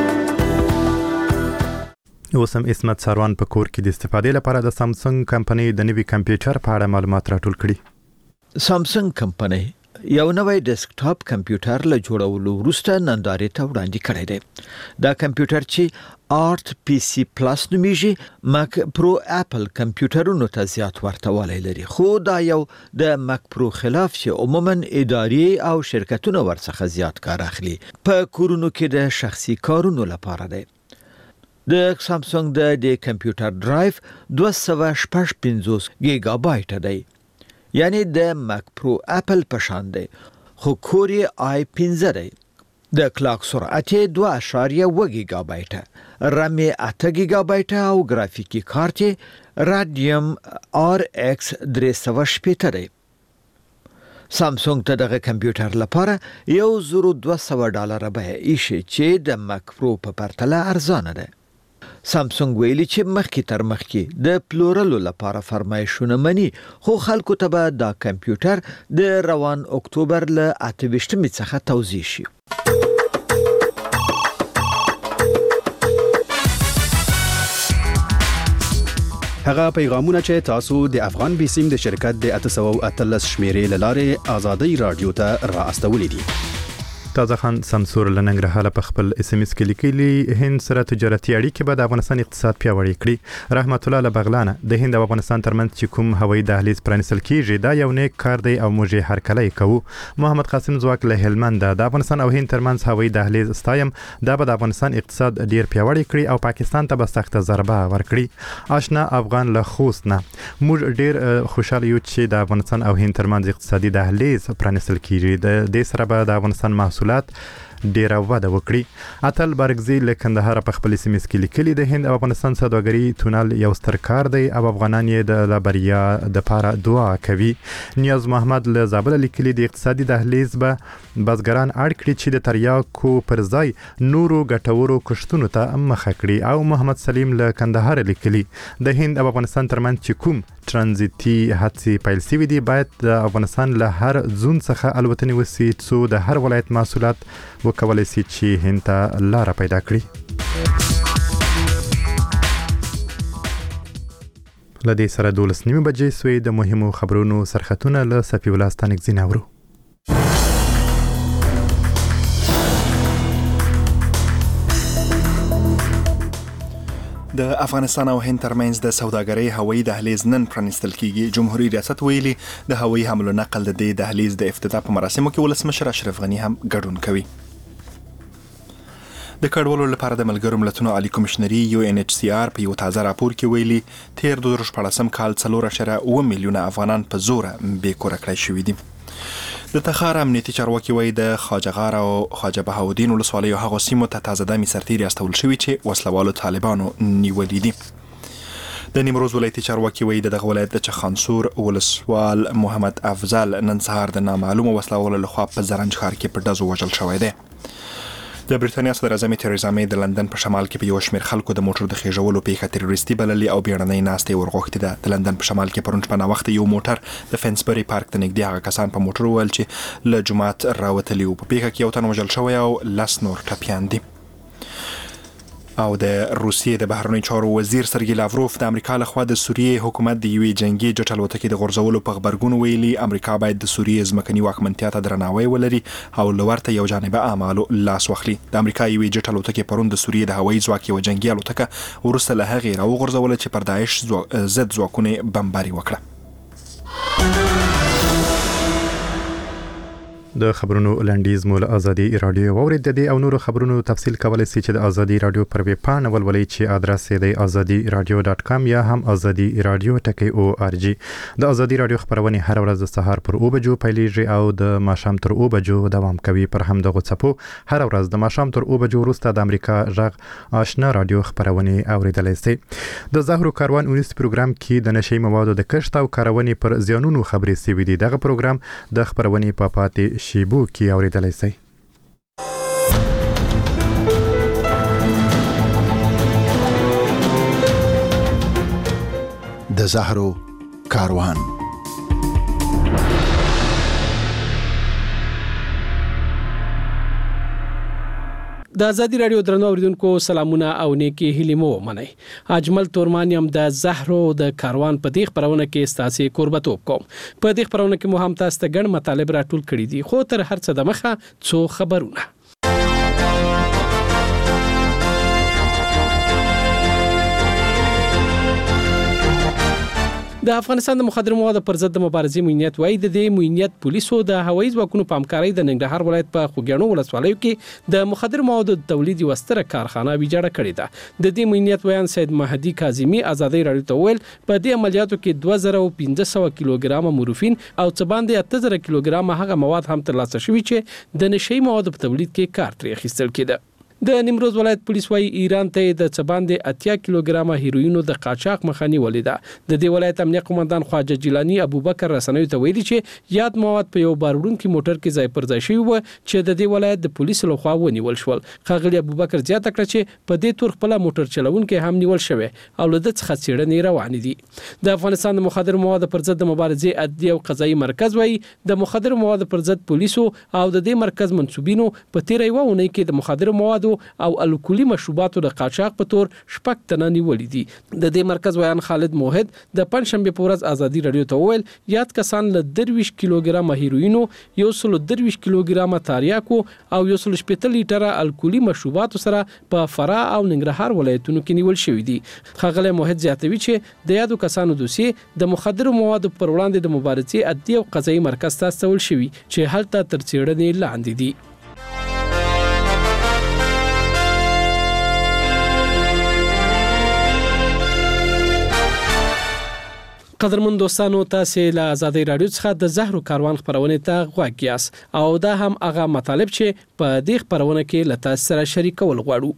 اوسم اسمت سروان په کور کې د استفادې لپاره د سامسنګ کمپنۍ د نوي کمپیوټر په اړه معلومات راټول کړي. سامسنګ کمپنۍ یو نوی ډیسکټاپ کمپیوټر له جوړولو وروسته نندارې ته وړاندې کړی دی. دا کمپیوټر چې آرت پی سی پلس نومیږي مک پرو اپل کمپیوټرونو ته زیات ورته والی لري، خو دا یو د مک پرو خلاف چې عموما اداري او شرکتونه ورڅخه زیات کار اخلي، په کورونو کې د شخصي کارونو لپاره دی. د سامسنګ د کمپیوټر ډرایو 255 گیگا بایټ دی، یعنی د مک پرو اپل په شان دی، خو کور یې آی 15 دی. د کلاک سرعت 2.1 گیگا بایټ، رام 8 گیگا بایټ او ګرافیکي کارت رادیوم آر ایکس 360 دی. سامسنګ ته دغه کمپیوټر لپاره $1200 به ایشي چې د مک پرو په پرتله ارزانه ده. سامسنګ ویلي چې مخکې تر مخکې د پلورلو لپاره فرمایشونه مني، خو خلکو ته به دا کمپیوټر د روان اکتوبر له 28 څخه توزیع شي. هغه پیغامونه چې تاسو د افغان بیسیم د شرکت د 813 شمیرې لاره آزادۍ رادیو ته را استولې دي. تازه خان سمسور لننګرهار په خپل اس ام اس کې لیکلي هند سره تجارتي اړیکې به د افغانستان اقتصاد پیاوړی کړي. رحمت الله لبغلانه د هند او افغانستان ترمنځ چې کوم هوایي دهلیز پرانیستل کیږي دا یو نیک کار دی او موږ هر کله کوو. محمد قاسم زواک له هلمند د افغانستان او هند ترمنځ هوایي دهلیز ستایم دا به د افغانستان اقتصاد ډیر پیاوړی کړي او پاکستان ته به سخت ضربه ورکړي. آشنا افغان له خوست نه موږ ډیر خوشاله یو چې د افغانستان او هند ترمنځ اقتصادي دهلیز پرانیستل کیږي. د دې سره به د افغانستان محصولات ډیر وده وکړي. اتل برګزی له کندهار په خپل سیمه کې لیکلي د هند او افغانستان سوداګري تونل یو ستر کار دی او افغانان یې د بریا د پاره دعا کوي. نیاز محمد له زابل لیکلي د اقتصادي دهلیز به بزګران اړ کړي چې د تریاکو پر ځای نورو ګټورو کښتونو ته مخه کړي. او محمد سلیم له کندهار لیکلي د هند او افغانستان ترمنځ چې کوم ترانزیتي هڅې پیل شوي دي باید د افغانستان له هر زون څخه الوتنې وسي څو د هر ولایت محصولات وکولای شي چې هند ته لار پیدا کړي. لدې سره 12:30 بجې سوی د مهمو خبرونو سرختونه له صفي الله ستانک زیناورو. د افغانستان او هند ترمنځ د سوداګرۍ هوایي دهلیز نن پرانیستل کیږي. جمهوریت ریاست ویلي د هوایي حمل او نقل د دې دهلیز د افتتاح په مراسمو کې ولسمشر اشرف غنی هم ګډون کوي. د کډوالو لپاره د ملګرو ملتونو عالی کمشنري UNHCR په یو تازه راپور کې ویلي تیر 2014 کال 4.7 میلیونه افغانان په زور بې کوره کړای شوي دي. د تخار امنیتي چارواکي وایي د خواجهغار او خواجه بهاودین ولسوالیو هغو سیمو ته تازه دمې سرتیري استول شوي چې وسلوالو طالبانو نیولي دي. د نیمروز ولایتي چارواکي وایي دغه ولایت د چخانسور ولسوال محمد افضل نن سهار د نامعلومو وسلوالو لخوا په زرنج ښار کې په ډزو وژل شوی دی. د بریټانیا صدر اعظم تریزا مې د لندن په شمال کې په یو شمېر خلکو د موټر د خېژولو پیښه تروریستي بللې او بیړنۍ ناستې ورغوښتې ده. د لندن په شمال کې پرون شپه ناوخته یو موټر د فینسبري پارک ته نږدې هغه کسان په موټر وویل چې له جومات راوتلي وو. په پیښه کې یو تن وژل شوی او 10 نور ټپیان دي. او د روسیې د بهرنیو چارو وزیر سرګی لاوروف د امریکا لخوا د سوریې حکومت د یوې جنگي جټ الوتکې د غورځولو په خبرګون ویلي امریکا باید د سوریې ځمکني واکمنتیا ته درناوی ولري او لورته یو جانبه اعمالو لاس واخلي. د امریکا یوې جټ الوتکې پرون د سوریې د هوایي ځواک یو جنگي الوتکه ورسته له هغې راوغورځوله چې پر داعش ضد ځواکونه بمباري وکړه. د خبرونو لنډیز مول ازادي رادیو اورید د او نورو خبرونو تفصیل کولای شئ چې د ازادي رادیو پر ویب پاڼه ولولئ چې ادرس یې د azadiradio.com یا هم azadiradio.org. د ازادي رادیو خبرونه هر ورځ د سهار پر 9 بجو پیلېږي او د ماښام تر 9 بجو دوام کوي. پر هم د غوڅپو هر ورځ د ماښام تر 9 بجو وروسته د امریکا ژغ آشنا رادیو خبرونه اوریدلای شئ. د زهرو کاروان 19 پروګرام کې د نشي موادو د کښت او کارونې پر زیانونو خبرې سوي دي. دغه پروګرام د خبرونه په پاتې شیبو کې اوریدلای شئ. د زهرو کاروان د ازادي رادیو درنو اوریدونکو سلامونه او نیکی هیلې مو منئ. اجمل تورمان یم د زهرو د کاروان په دې خبرونه کې ستاسو قربتوب کوم. په دې خبرونه کې مو هم تاسو ته ګڼ مطالب راټول کړي دي خو تر هر څه د مخه څو خبرونه. د افغانستان د مخدر موادو پر ضد د مبارزې موینیت وایي د دې موینیت پولیسو د هوایي ځواکونو په همکارۍ د ننګرهار ولایت په خوګیاڼو ولسوالیو کې د مخدر موادو د تولید یوه ستره کارخانه ویجاړه کړې ده. د دې موینیت ویان سید مهدي کاظمي ازادي رادیو ته ویل په دې عملیاتو کې 2500 کیلوګرام مورفین او څه باندې 8000 کیلوګرام هغه مواد هم ترلاسه شوي چې د نشي موادو په تولید کې کار ترې اخیستل کېده. د نیمروز ولایت پولیس وايي ایران ته د څه باندې 80 کیلوګرام هیروینو د قاچاق مخنی ولیده. د دې ولایت امنیه قومندان خواجه جیلانی ابوبکر رسنوي ته ویلي چې یاد مواد په یو باروړونکو موټر کې ځای پر ځای شوی و چې د دې ولایت د پولیسو لخوا ونیول شول. ښاغلي ابوبکر زیاته کړه چې په دې تور خپل موټر چلونکي هم نیول شوی او له دې څخه څېړنې روانې دي. د افغانستان د مخدر موادو پر ضد د مبارزې عدلي او قضایي مرکز وايي د مخدر موادو پر ضد پولیسو او د دې مرکز منسوبینو په تیر یو ونې کې د مخدر موادو سګریټو او الکولي مشروباتو د قاچاق په تور شپږ تنه نیولې دي. د دې مرکز ویان خالد موحد د پنځشنبه په ورځ ازادي رادیو ته وویل یاد کسان له 23 کیلوګرام هیروینو 123 کیلوګرام تاریاکو او 180 لیټره الکولي مشروباتو سره په فراه او ننګرهار ولایتونو کې نیول شوې دي. ښاغلی موحد زیاتوي چې د یادو کسانو دوسیې د مخدرو موادو پر وړاندې د مبارزې عدلي او قضایي مرکز ته استول شوي چې هلته تر څېړنې لاندې دي. قدرمن دوستانو تاسو له آزادۍ رادیو څخه د زهرو کاروان خبرونه ته غوږ یاست او دا هم هغه مطالب چې په دې خبرونه کې له تاسو سره شریکول غواړو.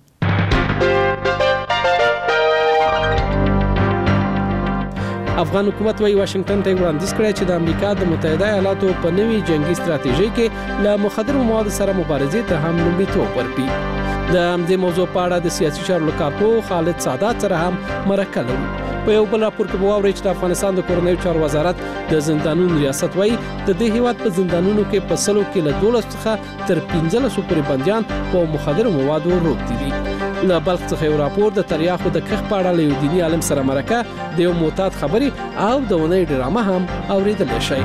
افغان حکومت وايي واشنگټن ته وړاندیز کړی چې د امریکا د متحده ایالاتو په نوي جنگي ستراتیژي کې له مخدرو موادو سره مبارزې ته هم لومړیتوب ورکړي. د همدې موضوع په اړه د سیاسي چارو کارپوه خالد سادات سره هم مرکه لرو. په یو بل راپور کې واوري چې د افغانستان د کورنیو چارو وزارت د زندانونو ریاست وايي د دې هیواد په زندانونو کې په سلو کې له 12 څخه تر 15 پورې بنديان په مخدرو موادو روږدي دي. له بلخ څخه یو راپور د تریاخو د کښ په اړه له یو دیني عالم سره مرکه د یو معتاد خبري او د ونې ډرامه هم اوریدل شي.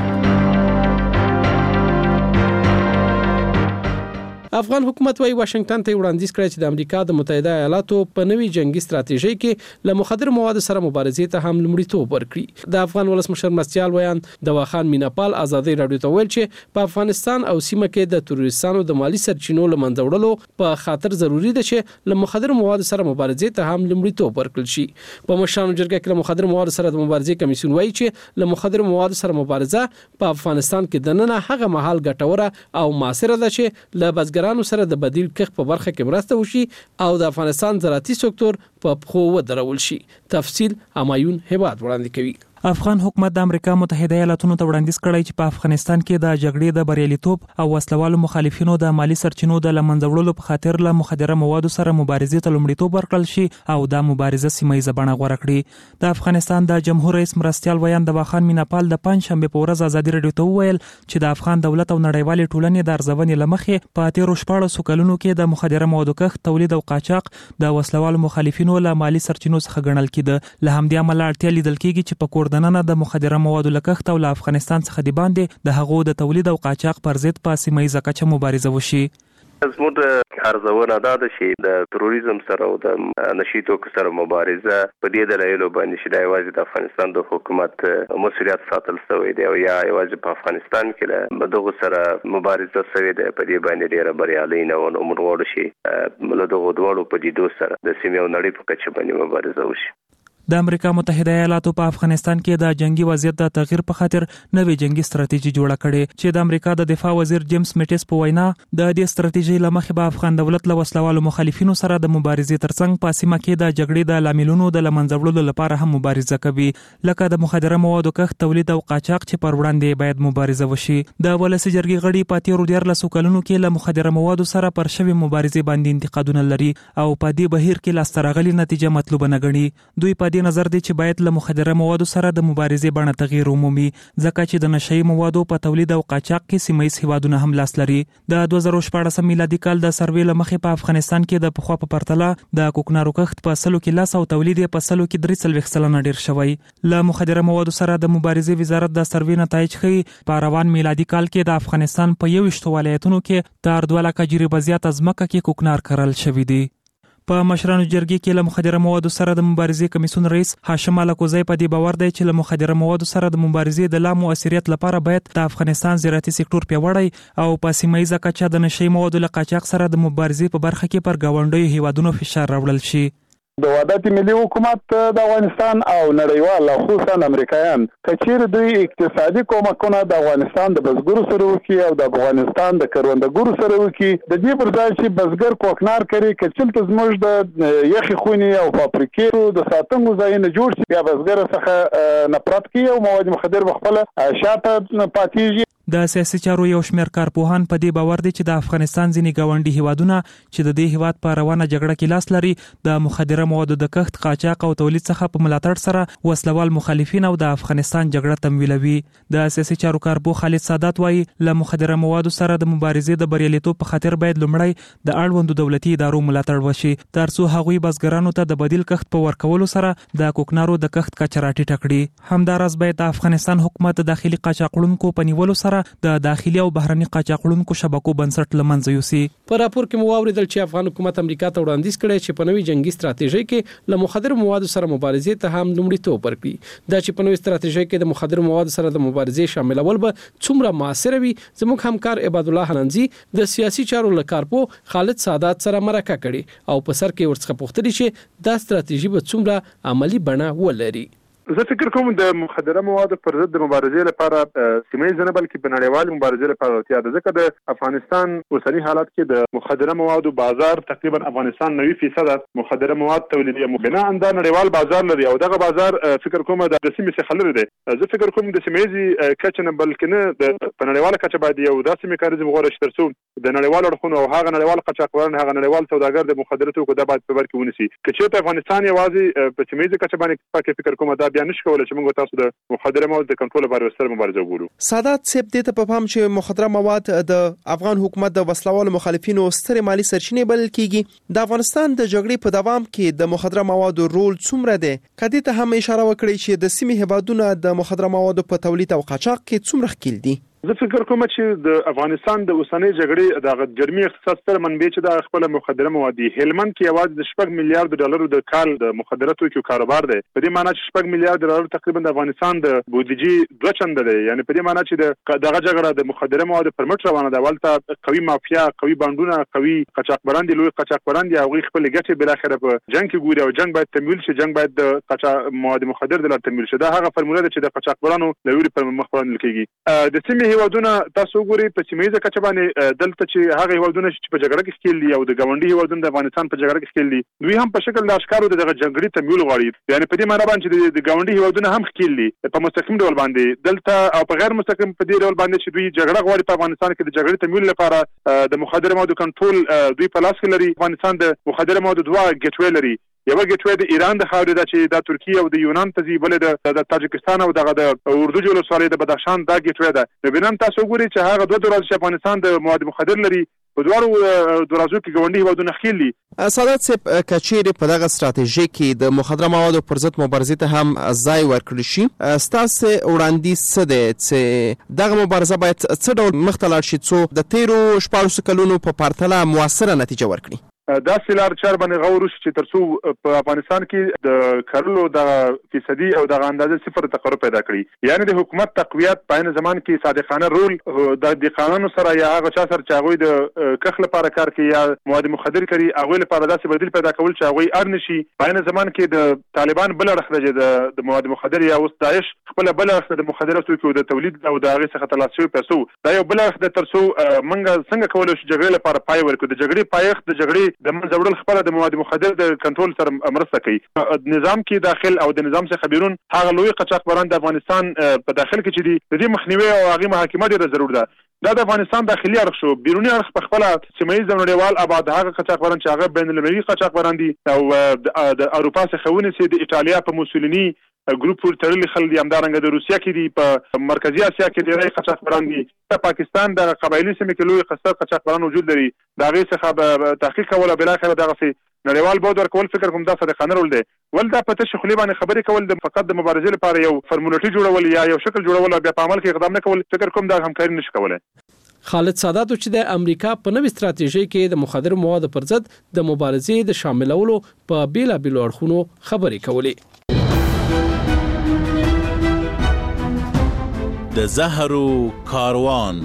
افغان حکومت وايي واشنگټن ته وړاندیز کړی چې د امریکا د متحده ایالاتو په نوي جنگي ستراتیژي کې له مخدر موادو سره مبارزې ته هم لومړیتوب ورکړي. د افغان ولسمشر مرستیال ویان دواخان میناپال آزادۍ رادیو ته ویل چې په افغانستان او سیمه کې د تروریستانو د مالی سرچینو له منځه وړلو په خاطر ضروری ده چې له مخدر موادو سره مبارزې ته هم لومړیتوب ورکړل شي. په مشرانو جرګه کې له مخدر موادو سره د مبارزې کمیسیون وایي چې له مخدر موادو سره مبارزه په افغانستان کې د نن هغه مهال ګټوره او موثره ده چې له بزګرانو سره د بدیل کښ په برخه کې مرسته وشي او د افغانستان زراعتي سکتور په پخو ودرول شي. تفصیل همایون هبات وړاندې کوي. افغان حکومت د امریکا متحده ایالاتونو ته وړاندیز کړی چې په افغانستان کې د جګړې د بریالیتوب او وسلوالو مخالفینو د مالی سرچینو د لمنځه په خاطر له مخدره موادو سره مبارزې ته لومړیتوب ورکړل شي او دا مبارزه سیمه‌ییزه بڼه غوره کړي. د افغانستان د جمهور رئیس مرستیال ویان دواخان میناپال د پنځشنبه په ورځ ازادي رادیو ته وویل چې د افغان دولت او نړیوالې ټولنې د ارزونې لمخې په 13 کلونو کې د مخدره موادو کښت، تولید او قاچاق د وسلوالو مخالفینو له مالی سرچینو څخه ګڼل کېده. له همدې امله اړتیا لیدل کېږي چې په کور دننه د مخدره موادو لکښت او له افغانستان څخه د باندې د هغو د تولید او قاچاق پر ضد په سیمه‌ییزه کچه مبارزه وشي. زموږ ارزونه دا ده چې د تروریزم سره او د نشي توکو سره مبارزه په دې دلایلو باندې چې د یوازې د افغانستان د حکومت مسؤلیت ساتل شوی دی او یا یوازې په افغانستان کې له دغه سره مبارزه شوی دی په دې باندې ډیره بریالي نه و. نو موږ غواړو چې له دغه دوړو په دیدو سره د سیمې او نړۍ په کچه باندې مبارزه وشي. د امریکا متحده ایالاتو په افغانستان کې د جنگي وضعیت د تغییر په خاطر نوې جنگي ستراتیژي جوړه کړې چې د امریکا د دفاع وزیر جیمز میټس په وینا د دې ستراتیژي لمخې به افغان دولت له وسلوالو مخالفینو سره د مبارزې ترڅنګ په سیمه کې د جګړې د لاملونو د لمنځه وړلو لپاره هم مبارزه کوي، لکه د مخدره موادو کښت، تولید او قاچاق چې پر وړاندې باید مبارزه وشي. د ولسي جرګې غړي په 13 کلونو کې له مخدره موادو سره پر شوی مبارزې باندې انتقادونه لري او په دې بهیر کې لاسته راغلي نتیجه مطلوبه نه ګڼي. دوی په دې نظر دي چې باید له مخدره موادو سره د مبارزې بڼه تغییر ومومي، ځکه چې د نشئی موادو په تولید او قاچاق کې سیمه‌ییز هیوادونه هم لاس لري. د 2014 میلادي کال د سروې لمخې په افغانستان کې د پخوا په پرتله د کوکنارو کښت په سلو کې 10 او تولید په سلو کې 43% ډیر شوی. له مخدره موادو سره د مبارزې وزارت د سروې نتایج ښیي په روان میلادي کال کې د افغانستان په 21 ولایتونو کې تر 2 لک جریبه زیات ځمکه کې کوکنار کرل شوی دی. په مشرانو جرګې کې له مخدره موادو سره د مبارزې کمیسیون رئیس هاشم الکوزی په دې باور دی چې له مخدره موادو سره د مبارزې د لا مؤثریت لپاره باید د افغانستان زراعتي سکتور پیاوړی او په سیمه‌ییزه کچه د نشئی موادو له قاچاق سره د مبارزې په برخه کې پر ګاونډیو هیوادونو فشار راوړل شي. د وحدت ملي حکومت د افغانستان او نړیوال خصوصا امریکایان کچیر دوی اقتصادي کومکونه د افغانستان د بزګرو سره وکي او د افغانستان د کروندګرو سره وکي د دې پر ځای چې بزګر کوکنار کوي کچل ته زموږ د یخي خونی او فابریکې د ساتنګو ځایونه جوړ شي بیا بزګر څخه نفرت کوي او مواد مخدر بخپل شاته پاتېږي. د سیاسي چارو یو شمېر کارپوهان په دې باور دي چې د افغانستان ځینې ګاونډي هیوادونه چې د دې هیواد په روانه جګړه کې لاس لري د مخدره مخدره موادو د کښت، قاچاق او تولید څخه په ملاتړ سره وسلوال مخالفین او د افغانستان جګړه تمویلوي. د سیاسي چارو کارپو خالد سادات وایي له مخدره موادو سره د مبارزې د بریالیتوب په خاطر باید لومړی د اړوندو دولتي ادارو ملاتړ وشي ترڅو هغوی بزګرانو ته د بدیل کښت په ورکولو سره د کوکنارو د کښت کچه راټیټه کړي. همداراز باید د افغانستان حکومت د داخلي قاچاقړونکو په نیولو سره د داخلي او بهرني قاچاقړونکو شبکو بنسټ له منځه یوسي. په راپور کې مو واوریدل چې افغان حکومت امریکا ته وړاندیز کړی چې په نوې جنگي ستراتیژي کې له مخدر موادو سره مبارزې ته هم لومړیتوب ورکړي. دا چې په نوې ستراتیژي کې د مخدر موادو سره د مبارزې شاملول به څومره موثر وي، زموږ همکار عباد الله حننزي د سیاسي چارو لکارپو خالد سادات سره مرکه کړي او په سر کې ورڅخه پوښتنه چې دا ستراتیژي به څومره عملی بڼه ولري. زه فکر کوم د مخدره موادو پر ضد د مبارزې لپاره سیمه نه بلکې په نړیوال مبارزې لپاره اړتیا ده، ځکه د افغانستان اوسنی حالت کې د مخدره موادو بازار تقریبا افغانستان 90% مخدره مواد تولیدي بنا انده نړیوال بازار لري او دغه بازار فکر کوم د سیمې څخه لري دی. زه فکر کوم د سیمې کچه نه بلکې نه د په نړیواله کچه باید یو داسې میکانیزم غوړه شي ترڅو د نړیوال اړخونو او هغه نړیوال قاچاقبران هغه نړیوال سوداګر د مخدره توکو د باید په بر کې ونیسي. که په افغانستان یوازې په سیمې کچه باندې فکر کوم دا بیا نشي کولای چې موږ تاسو د مخدره موادو د کنټرول لپاره سره مبارزه وکړو. سادات سیب دې ته په پام چې مخدره مواد د افغان حکومت د وسلوالو مخالفینو ستر مالی سرچینې بلل کیږي. د افغانستان د جګړې په دوام کې د مخدره موادو رول څومره دی؟ کدی ته هم اشاره وکړي چې د سیمې هیوادونو د مخدره موادو په تولید او قاچاق کې څومره ښکیل دي؟ زه فکر کوم چې د افغانستان د اوسنۍ جګړې د ګرمي اقتصاد سره منبع چې د خپل مخدره مواد هلمند کې یوازې د 6 میلیارډ ډالر د کال د مخدره توکو کاروبار دی. په دې معنی چې 6 میلیارډ ډالر تقریبا د افغانستان د بودیجې 2 چنده دی. یعنی په دې معنی چې دغه جګړه د مخدره مواد پر مټ روانه ده. ولته قوي مافیا، قوي بانډونه، قوي قاچاقبران دي، لوی قاچاقبران دي، هغه خپل ګټې بل اخره په جنگ کې ګوري او جنگ باید تمویل شي، جنگ باید د قاچا مواد مخدر د لار تمویل شي. دا هغه فرموله ده چې د قاچاقبرانو لوري پر مخ وړاندې کیږي. د سیمې هیوادونو سوګوري په سیمه کچه باندې دلته چې هغه هیوادونه چې په جګړه کې ښکیل دي او د ګاونډي هیوادونو د افغانستان په جګړه کې ښکیل دي، دوی هم په شکل د اشکارو دغه جنگي تمویل غواړي. یعنی په دې معنی باندې چې د ګاونډي هیوادونه هم ښکیل دي په مستقیم ډول باندې دلته او په غیر مستقیم په دې ډول باندې چې دوی جګړه غواړي په افغانستان کې د جګړې تمویل لپاره د مخدره موادو کنټرول دوی په لاس کې لري. افغانستان د مخدره موادو دوه ګټوي لري. یو ګټوي د ایران د خاورې ده چې د ترکیه او د یونان ته ځي، بل د تاجکستان او د اردو جوړ سوالې د بدخشان دا ګټوي ده. نو بنام تاسو ګوري چې هغه دوه درازي چې افغانستان د مواد مخدر لري په دوارو درازو کې ګوندي هیوادونه ښکیل دي. سادات صاحب کچېری په دغه ستراتیژي کې د مخدره موادو پر ضد مبارزې ته هم ځای ورکړل شي. ستاسو وړاندیز څه دی چې دغه مبارزه باید څه ډول مخ ته لاړ شي څو د تیرو 14 کلونو په پرتله موثره نتیجه ورکړي؟ دا سلار چار باندې غوړ شي چې ترڅو په افغانستان کې د کارلو د فیصدي او د اندازې صفر تقرب پیدا کړي. یعنی د حکومت تقویت په عین زمان کې صادقانه رول د قانون سره یا هغه چا سره چې هغه د کخ لپاره کار کوي یا مواد مخدر کوي هغه لپاره داسې بدیل پیدا کول چې هغه ارن شي. په عین زمان کې د طالبان بل رخصه د مواد مخدر یا اوس داعش خپل بل رخصه د مخدر توکو د تولید او د هغه څخه تلاشي پیسو دا یو بل رخصه ترڅو منګه څنګه کولای شي جګړې لپاره پای ورکړي. د جګړې پایښت د جګړې د منځوړل خپل د مواد مخدر د کنټرول سره مرسته کوي. نظام کې داخل او د نظام څخه بیرون هغه لوی قاچاقبران د افغانستان په داخل کې چې دي د دې مخنیوي او هغه محاکمه ډیره ضرور ده. دا د افغانستان داخلي اړخ شو. بیرونی اړخ په خپل سیمه ییز نړیوال آباد هغه قاچاقبران چې هغه بین المللي قاچاقبران دي او د اروپا څخه ونیسي د ایتالیا په موسولینی ګروپ ور تړلي خل دي، همدارنګه د روسیا کې دي، په مرکزی اسیا کې ډېری قاچاقبران دي. په پاکستان د قبایلی سیمه کې لوی قاچاقبران وجود لري. دا غي څخه تحقیق کول بل اخر دغه سي نړیوال بود ورکول فکر کوم دا صدقانه رول دی. ول دا پته شخلي باندې خبرې کول د فقط د مبارزې لپاره یو فرمولټي جوړول یا یو شکل جوړول بیا په عمل کې اقدام نه کول فکر کوم دا همکاري نشي کولای. خالد سادات چې د امریکا په نوې ستراتیژي کې د مخدر موادو پر ضد د مبارزې د شاملولو په بیلابیلو اړخونو خبرې کولې. د زهرو کاروان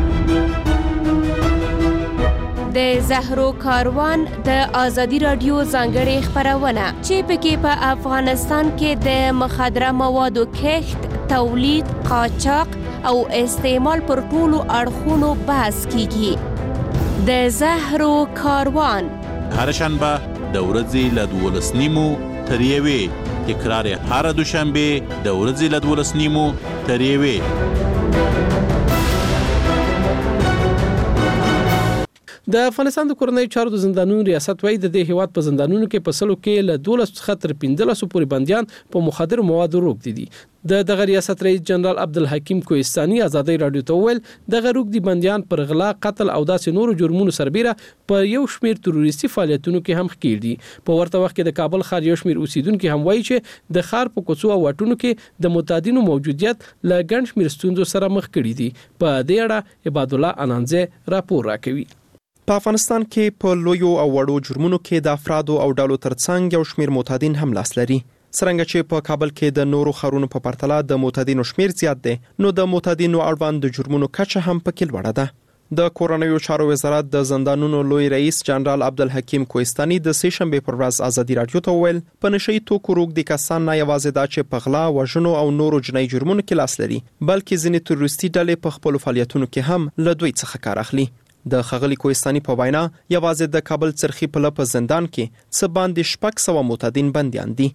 د زهرو کاروان د ازادي رادیو ځانګړي خبرونه چې پکې په افغانستان کې د مخدره موادو کښت، تولید، قاچاق او استعمال پر ټولو اړخونو بحث کیږي. د زهرو کاروان هر شنبه د ورځې له 12:30 تر 1 تکرار هر دوشنبه د ورځې له 12:30 تر 1. د افغانستان د کورنۍ چارو د زندانونو ریاست وايي د دې هیواد په زندانونو کې په سلو کې له 12 څخه تر 15 پورې بنديان په مخدر موادو روږدي دي. دغه ریاست رئیس جنرال عبدالحکیم کوهستاني ازادي رادیو ته وویل دغه روږدي بنديان پر غلا، قتل او داسې نورو جرمونو سربېره په یو شمېر تروریستي فعالیتونو کې هم ښکېل دي. په ورته وخت کې د کابل ښار یو شمېر اوسیدونکو هم وایي چې د ښار په کوڅو او واټونو کې د متادینو موجودیت له ګڼ شمېر ستونزو سره مخ کړي دي. په دې اړه عباد الله انانزه راپور راکوي. په افغانستان کې په لویو او وړو جرمونو کې د افرادو او ډلو ترڅنګ یو شمېر متادین هم لاس لري. څرنګه چې په کابل کې د نورو ښارونو په پرتله د متادینو شمېر زیات دی، نو د متادینو اړوند د جرمونو کچه هم پکې لوړه ده. د کورنیو چارو وزارت د زندانونو لوی رئیس جنرال عبدالحکیم کوهستاني د سه شنبه پر ورځ ازادي رادیو ته وویل په نشئی توکو روږدي کسان نه یوازې دا چې په غلا، وژنو او نورو جنایي جرمونو کې لاس لري، بلکې ځینې تروریستي ډلې په خپل فعالیتونو کې هم له دوی څخه کار اخلي. د خغلی کوهستاني په وینا یوازې د کابل څرخي په لپ زندان کې څه باندې 600 متادین بنديان دي.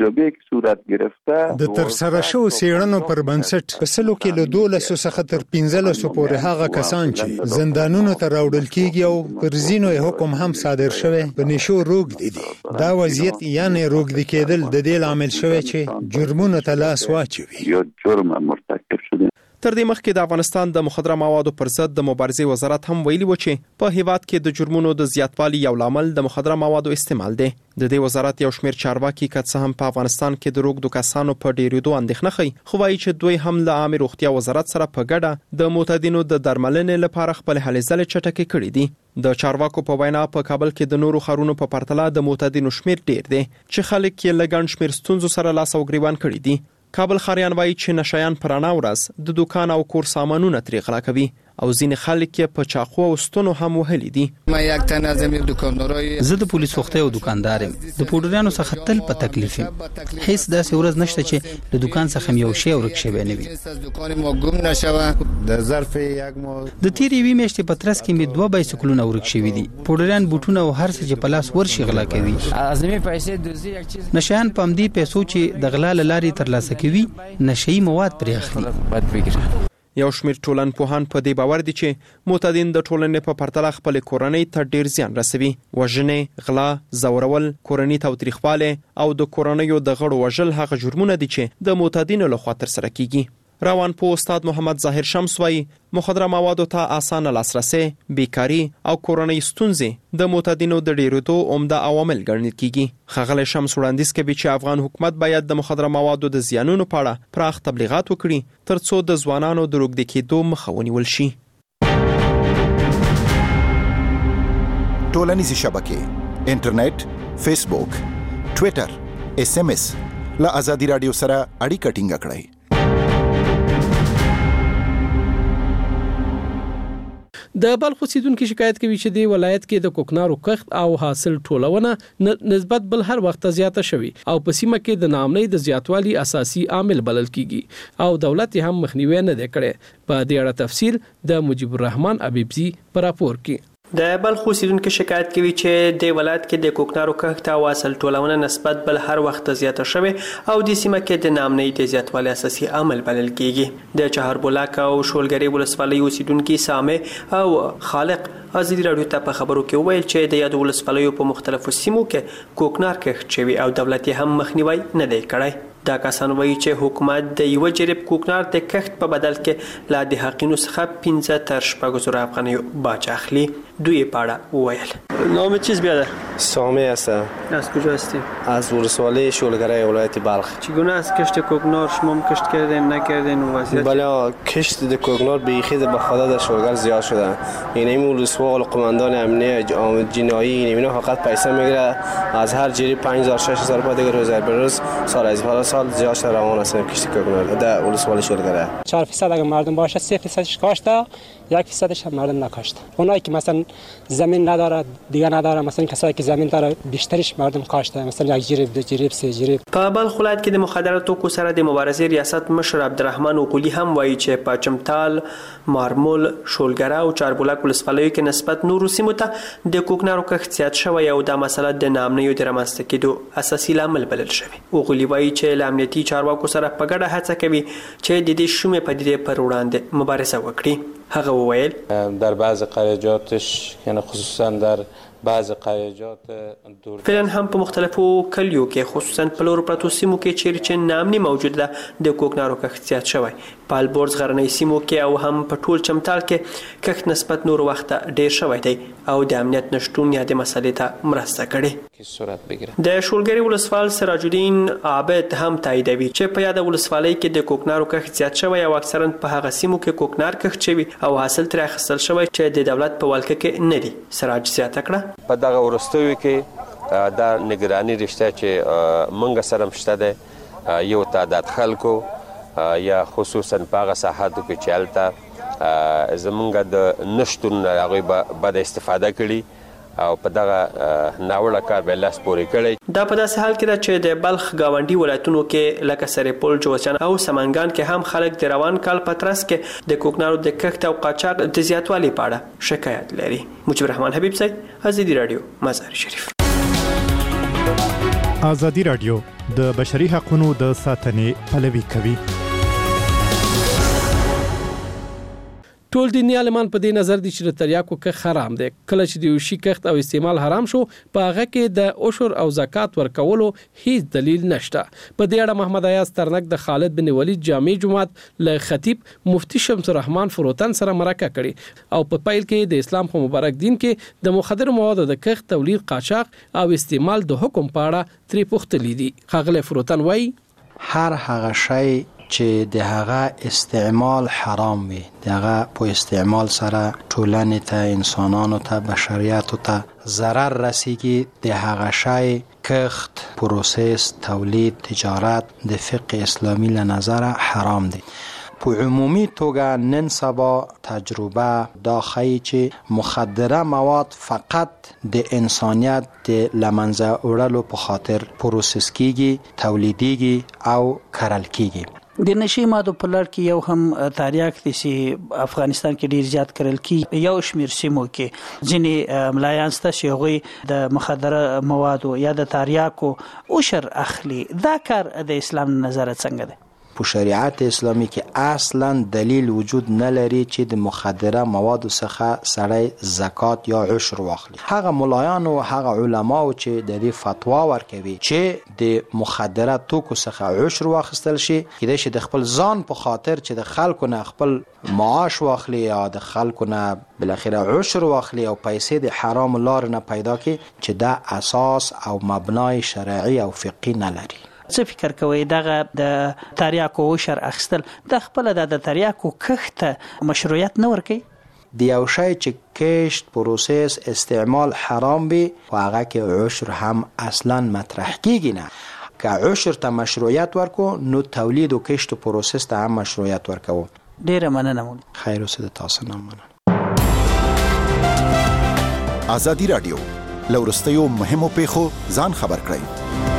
د ترسره شوو څېړنو پر بنسټ په سلو کې له 12 څخه تر 15 پورې هغه کسان چې زندانونو ته راوړل کیږي او پر ځینو حکم هم صادر شوی په نشو روږدي دي. دا وضعیت یعنی روږدي کېدل د دې لامل شوی چې جرمونو ته لاس واچوي. تر دې مخکې د افغانستان د مخدره موادو پر ضد د مبارزې وزارت هم ویلي و چې په هیواد کې د جرمونو د زیاتوالي یو لامل د مخدره موادو استعمال دی. د دې وزارت یو شمېر چارواکي که څه هم په افغانستان کې د روږدو کسانو په ډېرېدو اندېښنه ښيي، خو وایي چې دوی هم له عامه روغتیا وزارت سره په ګډه د معتادینو د درملنې لپاره خپل هلې ځلې چټکې کړې دي. د چارواکو په وینا په کابل کې د نورو ښارونو په پرتله د معتادینو شمېر ډېر دی چې خلک یې له ګڼ شمېر ستونزو سره لاس او ګریوان کړي دي. کابل ښاریان وایي چې نشایان پر انا ورځ د دکان او کور سامانونه ترې غلا کوي او ځینې خلک یې په چاقو او ستونو هم وهلي دي. زه د پولیس وخته او دکاندار یم. د پوډریانو څخه تل په تکلیف یم. هیڅ داسې ورځ نشته چې د دکان څخه یو شی ورک شوی نه وي. د تیرې وی میاشتې په ترڅ کې مې 2 بایسکلونه ورک شوي دي. پوډریان بوټونه او هر څه چې په لاس ورشي غلا کوي. نشایان په همدې پیسو چې د غلا لارې ترلاسه کوي نشئی مواد پرې اخلي. یو شمېر ټولنپوهان په دې باور دي چې معتادین د ټولنې په پرتله خپل کورنۍ ته ډیر زیان رسوي. وژنې، غلا، زورول، کورنۍ تاوتریخواله او د کورنیو د غړو وژل هغه جرمونه دي چې د معتادینو لخوا ترسره کیږي. روانپوه استاد محمد ظاهر شمس وايي مخدره موادو ته اسانه لاسرسي، بیکاری او کورنۍ ستونزې د معتادینو د ډیرېدو عمده عوامل ګڼل کیږي. ښاغلی شمس وړاندیز کوي چې افغان حکومت باید د مخدره موادو د زیانونو په اړه پراخ تبلیغات وکړي ترڅو د ځوانانو د روږدي کېدو مخه ونیول شي. ټولنیزې شبکې، انټرنیټ، فیسبوک، ټویټر، SMS له ازادي رادیو سره اړیکه ټینګه کړئ. د بلخ اوسیدونکو شکایت کوي چې د ولایت کې د کوکنارو کښت او حاصل ټولونه نسبت بل هر وخت زیاته شوي او په سیمه کې د ناامنۍ د زیاتوالي اساسي عامل بلل کیږي او دولت هم مخنیوي نه کړي. په دې اړه تفصیل د مجيب الرحمن ابيبزي پر راپور کې. د بلخ اوسیدونکو شکایت کوي چې د ولایت کې د کوکنارو کښت او حاصل ټولونه نسبت بل هر وخت زیاته شوي او د سیمه کې د ناامنۍ د زیاتوالي اساسي عامل بلل کیږي. د چهاربلاک او شولګری ولسوالۍ اوسیدونکو سامع او خالق ازادي رادیو ته په خبرو کې وویل چې د یاد ولسوالیو په مختلفو سیمو کې کوکنار کښت شوی او دولت هم مخنیوي نه دی کړی. دا کسان وایي چې حکومت د یو جریب کوکنار د کښت په بدل کې لا د حقینو څخه 15 تر 16 افغانیو باج اخلي. دوی پاړه وویل نام چیز بیاده؟ سامع هستم. از کجا هستی؟ از ولسوالی شولگرای ولایت بلخ. چگونه از کشت کوکنار شما کشت کردین نکردین و وضعیت؟ بله کشت د کوکنار بیخی به خدا در شولگر زیاد شده. یعنی این ولسوال قماندان امنیه جنایی اینا فقط پیسه میگیره از هر جری 5000 6000 روپیه دیگه روز به روز سال از سال زیاد شده روان است کشت کوکنار در ولسوالی شولگره. 4% اگه مردم باشه 3% کاشته 1% هم مردم نکاشته. اونایی که مثلا زمین نداره دیگه نداره مثلا کسایی که زمین داره بیشترش مردم کاشته مثلا یک جریب دو جریب سه جریب. په بلخ ولایت کې د مخدراتو توکو سره د مبارزې ریاست مشر عبدالرحمن اوقلی هم وایي چې په چمتال، مارمول، شولګره او چاربلاک ولسوالیو کې نسبت نورو سیمو ته د کوکنارو کښت زیات شوی او دا مسله د ناامنیو د رامنځته کېدو اساسي لامل بلل شوی. اوقلی وایي چې له امنیتي چارواکو سره په ګډه هڅه کوي چې د دې شومې پدیدې پر وړاندې مبارزه وکړي. هغه وویل در بعض قریجاتش یعنی خصوصا در بعض قریجات فعلا هم په مختلفو کلیو کې خصوصا په لورو پرتو سیمو کې چیرې چې نامني موجود ده د کوکنارو کښت زیات شوی. په البورز غرنۍ سیمو کې او هم په ټول چمتال کې کښت نسبت نور وخت ډیر شوی دی او د امنیت نشټون یا د مسلې ته مرسته کړي. د شولګری ولسوال سراج الدین عابد هم تاییدوي چې په یاد ولسوالۍ کې د کوکنارو کښت زیات شوی او اکثرا په هغه سیمو کې کوکنار کښت شوی او حاصل تر اخیستل شوی چې د دولت په ولکه کې نه دي. سراج زیاته کړه په دغه ورستوي کې دا نگرانی رشته چې منګ سره مشته ده یو تعداد خلکو یا خصوصا په هغه ساحاتو کې چالته زمونږ د نشتون هغه بد استفاده کړي او په دغه ناوړه کار به لاس پورې کړي. دا په داسې حال کې ده چې د بلخ گاونډي ولایتونو کې لکه سرپل، جوزجان او سمنګان کې هم خلک د روان کال په ترڅ کې د کوکنارو د کښت او قاچاق د زیاتوالي په اړه شکایت لري. مجيب الرحمن حبیب صاحب، ازادي رادیو، مزار شریف. ازادي رادیو د بشري حقوقو د ساتنې پلوي کوي. ټول دیني عالمان په دې نظر دي چې د تریاکو کښت حرام دی. کله چې د یو شي کښت او استعمال حرام شو په هغه کې د عشر او زکات ورکولو هیڅ دلیل نشته. په دې اړه محمد ایاز ترنک د خالد بن ولید جامع جماعت له خطیب مفتی شمس الرحمن فروتن سره مرکه کړي او په پیل کې د اسلام په مبارک دین کې د مخدر موادو د کښت، تولید، قاچاق او استعمال د حکم په اړه تری پوښتنې دي. ښاغلی فروتن وایي هر هغه شی چې د هغه استعمال حرام وي، د هغه په استعمال سره ټولنې ته، انسانانو ته، بشریت ته ضرر رسیږي، د هغه شی کښت، پروسس، تولید، تجارت د فقه اسلامی له نظره حرام دی. په عمومي توګه نن سبا تجربه دا ښیي چې مخدره مواد فقط د انسانیت د لمنځه وړلو په خاطر پروسس کیږي، تولیدیږي او کرل کیږي. د نشي مادو په لړ کې یو هم تریاک دي چې افغانستان کې ډیر زیات کرل کی، یو شمیر سیمو کې ځینې ملایان سته چې هغوی د مخدره موادو یا د تریاکو عشر اخلي. دا کار د اسلام نظر څنګه دی؟ په شریعت اسلامی کې اصلا دلیل وجود نه لري چې د مخدره موادو څخه سړی زکات یا عشر واخلي. هغه ملایان او هغه علماو چې د دې فتوا ورکوي چې د مخدره توکو څخه عشر واخیستل شي، کله چې د خپل ځان په خاطر چې د خلکو نه خپل معاش واخلي یا د خلکو نه بالاخره عشر واخلي او پیسې د حرام لار نه پیدا کړي، چې دا اساس او مبنای شرعي او فقهي نه لري. څه فکر کوي دغه د تریاکو عشر اخیستل د خپل د تریاکو کښت مشروعیت نه ورکوي؟ د یو شی چې کښت، پروسس، استعمال حرام وي او هغه کې عشر هم اصلا مطرح کیږي نه. که عشر ته مشروعیت ورکو نو تولید او کښت او پروسس ته هم مشروعیت ورکو. ډیره مننه مولوي. خیر اوسه د تاسو نه مننه. ازادي رادیو لورستیو مهمو پیښو ځان خبر کړئ.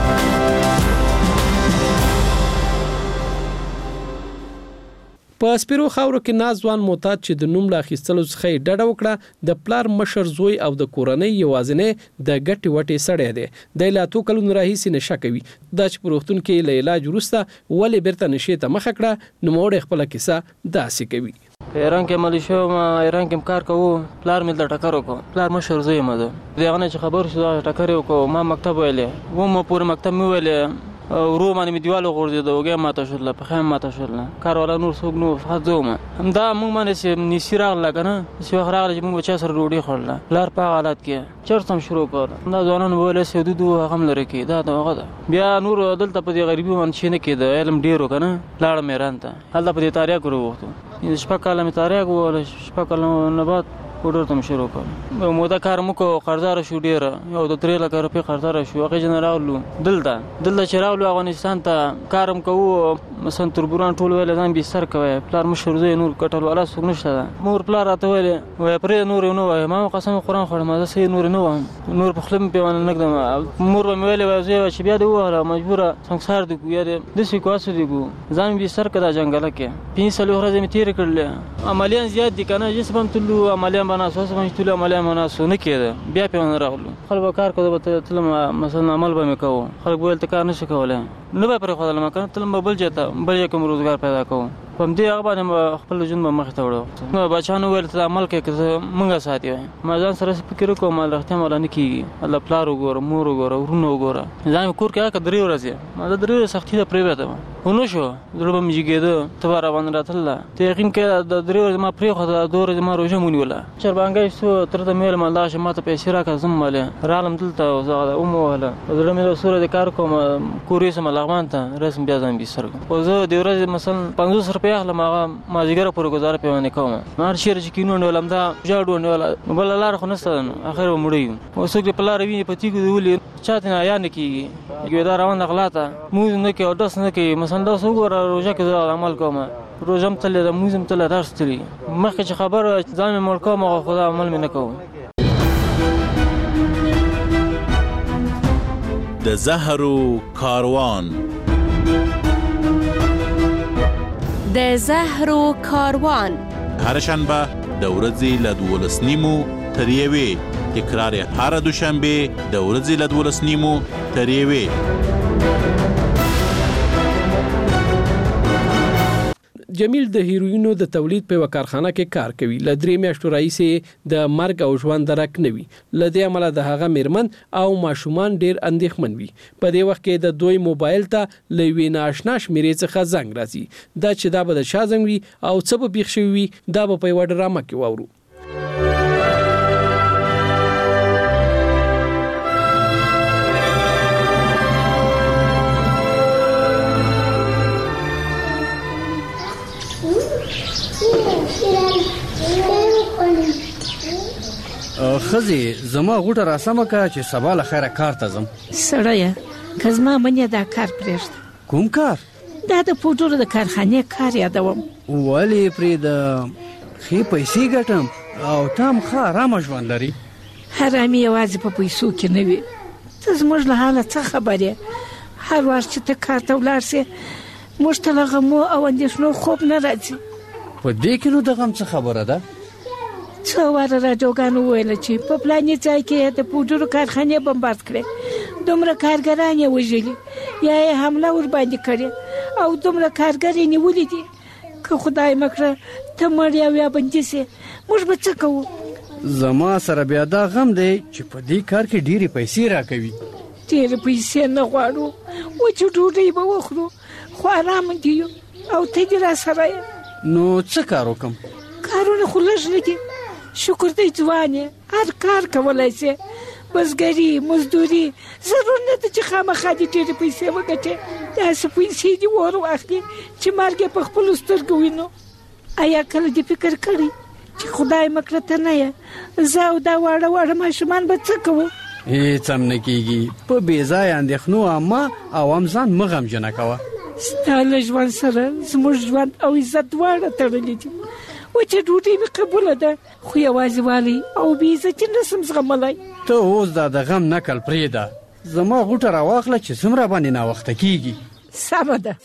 په سپیرو خاورو کې نازوان معتاد چې د نوم لا اخیستلو څخه ډډه وکړه، د پلار مشر زوی او د کورنۍ یوازینی د ګټې وټې سړی دی. د لا تو کلونو راهیسې نشه کوي. دا چې په روغتون کې له علاج وروسته ولې بیرته نشې ته مخه کړه، نوموړی خپله کیسه داسې کوي. په ایران کې عملي شو، ما ایران کې کار کوو، پلار مې د ټکر وکړ، پلار مشر زوی مې ده. دغه نه چې خبر شو ټکر وکړ، ما مکتب ویلې و ما پورې مکتب مې ویلې ورو باندې مې دیوال وغورځېد، وږی ماته شول، پښه مې ماته شول، کار والا نور څوک نو فقط زه وم. همدا موږ باندې چې نیسي راغله که نه، چې وخت راغله چې موږ به چا سره ډوډۍ خوړله، پلار په هغه حالت کې چرس هم شروع کړ. دا ځوانان به ویل چې حدود هغه هم لرې کړي، دا هغه ده. بیا نور دلته په دې غریبي باندې چې نه کېده، علم ډېر و که نه، لاړم ایران ته، هلته په دې تاریاک وروغوښتو. شپږ کاله مې تاریاک ووهله، شپږ کاله نه بعد پوډر ته مې شروع کړ. موده کار مو کو، قرضداره شو ډېره، یو د 3 لکه روپۍ قرضداره شو. هغې نه راغلو دلته چې راغلو افغانستان ته، کار هم کوو، مثلا تربوران ټول ویل ځان بستر کوئ، پلار مشر زوی نور کټل والا څوک نشته ده. مور پلار راته ویلې وایي پرې نور نه وایي، ما قسم قرآن خوړم زه صحیح نور نه وایم، نور په خوله مې پیوانه نه ږدم. مور به مې ویلې وایي زوی چې بیا دې ووهله مجبوره سنګسار دې کړو یا داسې کړو هسې دې کړو، ځان مې بستر کړه دا جنګله کې. 5 ورځې مې تېرې کړلې. عملیان زیات دي که نه، جسم هم تلو، عملیان به ناسو، اوس به تلو عملیان به ناسو نه کېده. بیا پیوانه راغلو، خلک به کار کوو، به تلم مثلا عمل به مې کوو، خلک به ویل ته کار نشي کولی، نه به پرېښودلم که نه، تلم به بل ځای ته، بل ځای کې مې روزګار پیدا کوو. په دې هغه باندې خپل ژوند مخ ته وړو. نو بچانو ویل ته عمل کې مونږه ساتي ما ځان سره فکر کوم الله احتمال نه کیږي الله پلار وګوره مور وګوره ورونو وګوره ځان کور کې هغه درې ورځې ما د درې سختي ته پریوته ونو شو زړه مې جګېده ته بار باندې راتله ته یقین کې د درې ورځې ما پرې خو د دور ما روزه مونیوله چربانګې سو تر د میل مالدا چې ما ته پیسې راکړم مالې رالم دلته زغه اوموله زړه مې سره د کار کوم کورې سم لغمان ته رسم بیا ځم بي سر او زه د ورځې مثلا 500 روپیا اخلم ما زیګره پر گزار پیونه کوم مار شیر چې کینو ولم دا جاړو نه بل لار خو نستن اخر مړی او څوک په لار ویني پتی کو ولې چاته نه یا نه کیږي ګویا روان غلاته موږ نه کې او داس نه کې مثلا دا وګوره روزه کې عمل کوم روزم تل د موزم تل راستلی مخکې چې خبر ځان مې ملکه ما خدا عمل مې نه کوم. د زهرو کاروان د زهرو کاروان هر شنبه د ورځې له 12:30 تر 1 تکرار هر دوشنبه د ورځې له 12:30 تر 1. جمیل د هیروینو د تولید په کارخانه کې کار کوي. ل 3 میاشتو راځي د مرګ او ژوند درک نوي لدې عمله د هغه میرمن او ماشومان ډیر اندېښمن وي. په دې وخت کې د دوی موبایل ته لوي ناشنا شمیرې څخه زنګ راځي. دا چې دا به د شازنګ وي او څه به بیخ شوی وي دا به په وړ ډرامه کې وورو. خزي زما غوټه راسمه کا چې سبا له خیره کار ته زم. سړی کزما منیا دا کار پرېږد. کوم کار؟ دا د پوډرو د کارخانې کار یادوم. ولی پرې د خې پیسې ګټم او تام ښه آرامه ژوند لري. حرامي یوازې په پیسو کې نه وي. ته زموږ له حاله څه خبرې؟ هر وخت چې ته کار ته ولاړ سې موږ ته له غمو او اندېښنو خوب نه راځي. په دې کې نو د غم څه خبره ده؟ څو واره راډیوګانو ویل چې په پلاني ځای کې د پوډرو کارخانې بمبارد کړې، دومره کارګران یې وژلي یا یې حمله ور باندې کړې او دومره کارګر یې نیولي دي. که خدای مکړه ته مړ یا بندي سې موږ به څه کوو؟ زما سره بیا دا غم دی چې په دې کار کې ډېرې پیسې راکوي. ډېرې پیسې نه غواړو، وچې ډوډۍ به وخورو خو آرام دي یو او ته دې را سره یې. نو څه کار وکړم؟ کارونه خو لږ نه دي. شکر دی ځوان یې هر کار کولی سې، بزګري مزدوري، ضرور نه ده چې خامخا دې ډېرې پیسې وګټې. داسې پیسې دې ور واخلي چې مرګ یې په خپلو سترګو وینو. ایا کله دې فکر کړی چې خدای مکړه ته نه یې زه او دا واړه ماشومان به څه کوو؟ هېڅ هم نه کېږي. په بې ځایه اندېښنو عامه او هم ځان مه غمجنه کوه. ستا له ژوند سره زموږ ژوند او عزت دواړه تړلي دي. وچه ډوډۍ مې قبوله ده خو یوازې والی او بې عزتي نسم زغملی. ته اوس دا د غم نکل پرېږده، زما غوټه راواخله چې څومره باندې ناوخته کېږي. سمه ده.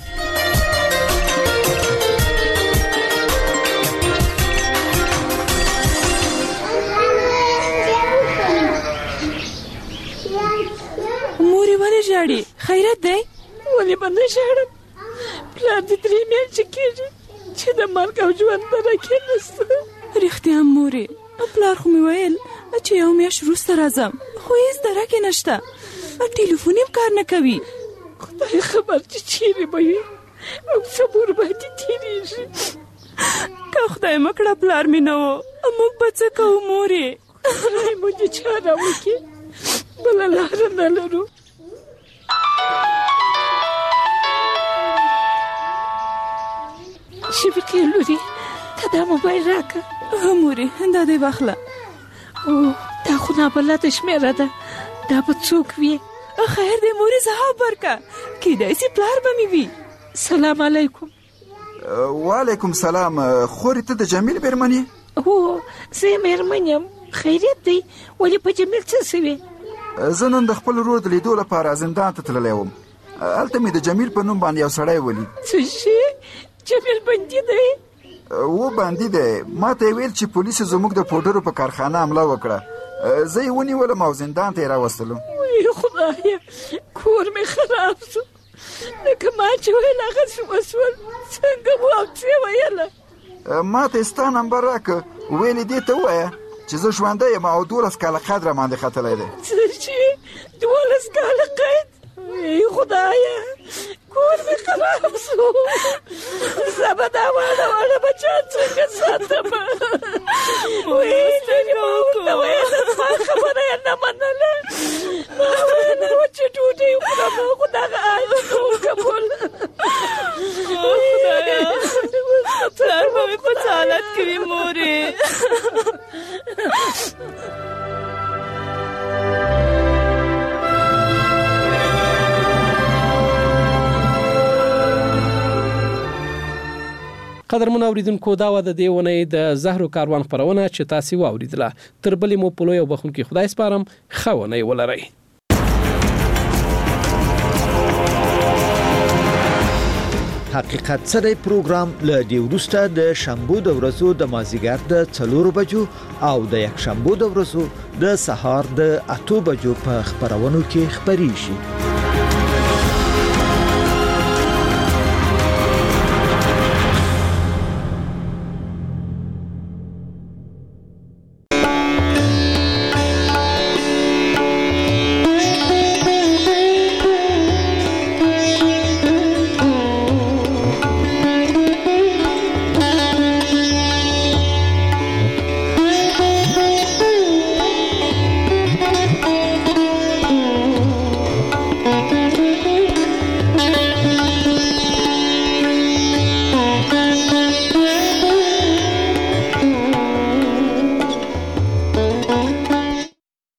مورې ولې ژاړې؟ خیرت دی؟ ولې به نه ژاړم؟ پلار دې 3 میاشتې کېږي چې د مرګ او ژوند درک یې نشته. رښتیا مورې، پلار خو مې ویل چې یو میاشت وروسته راځم خو هېڅ درک یې نشته. ټلیفون هم کار نه کوي. خدای خبر چې چیرې به وي او څه مور باندې تېرېږي. که خدای مکړه پلار مې نه و موږ به څه کوو مورې؟ خدای مو دې چاره وکړي، بله لاره نه لرو. شفیقې لورې ته دا موبایل راکړه. مورې دا دې واخله. او دا خو نابلده شمېره ده، دا به څوک وي؟ خیر دی مورې ځواب ورکړه، کیدای شي پلار به مې وي. سلام علیکم. وعلیکم سلام. خورې ته د جمیل مېرمن یې؟ هو زه یې مېرمن یم. خیریت دی؟ ولې په جمیل څه سوي؟ زه نن د خپل ورور د لیدو لپاره زندان ته تللی وم. هلته مې د جمیل په نوم باندې یو سړی ولید. څه شي؟ جمیل بندي دی؟ و بندي دی. ما ته یې ویل چې پولیسو زموږ د پوډرو په کارخانه حمله وکړه. زه یې ونیولم او زندان ته یې راوستلم. وی خدایه، کور مې خراب شو. لکه ما چې ویل هغسې وسول څنګه مو او څه ویله ما ته ستا نمبر راکړه ویلې دې ته ووایه چې زه ژوندی یم او 12 کاله قید را باندې ختلی دی څه چې 12 کاله قید ای خدایه کور مې خراب شو زه به دا واړه بچیان څنګه ساتم ویلې ما ورته ویله زما خبره یې نه منله ما ویله چې ډوډۍ وخورم خو دغه عاید نه و قبول خدایه پلار به مې په څه حالت کې وي مورې قدرمن اوریدونکو دا و د دې ونې د زهرو کاروان خپرونه چې تاسو واوریدله تر بلې مو په لوی او بخونکي خدای سپارم ښه ونې ولرئ حقیقت سره پروګرام له دې وروسته د شنبه د ورځو د مازیګر د 4 بجو او د یک شنبه د ورځو د سهار د 8 بجو په خبرونو کې خبري شي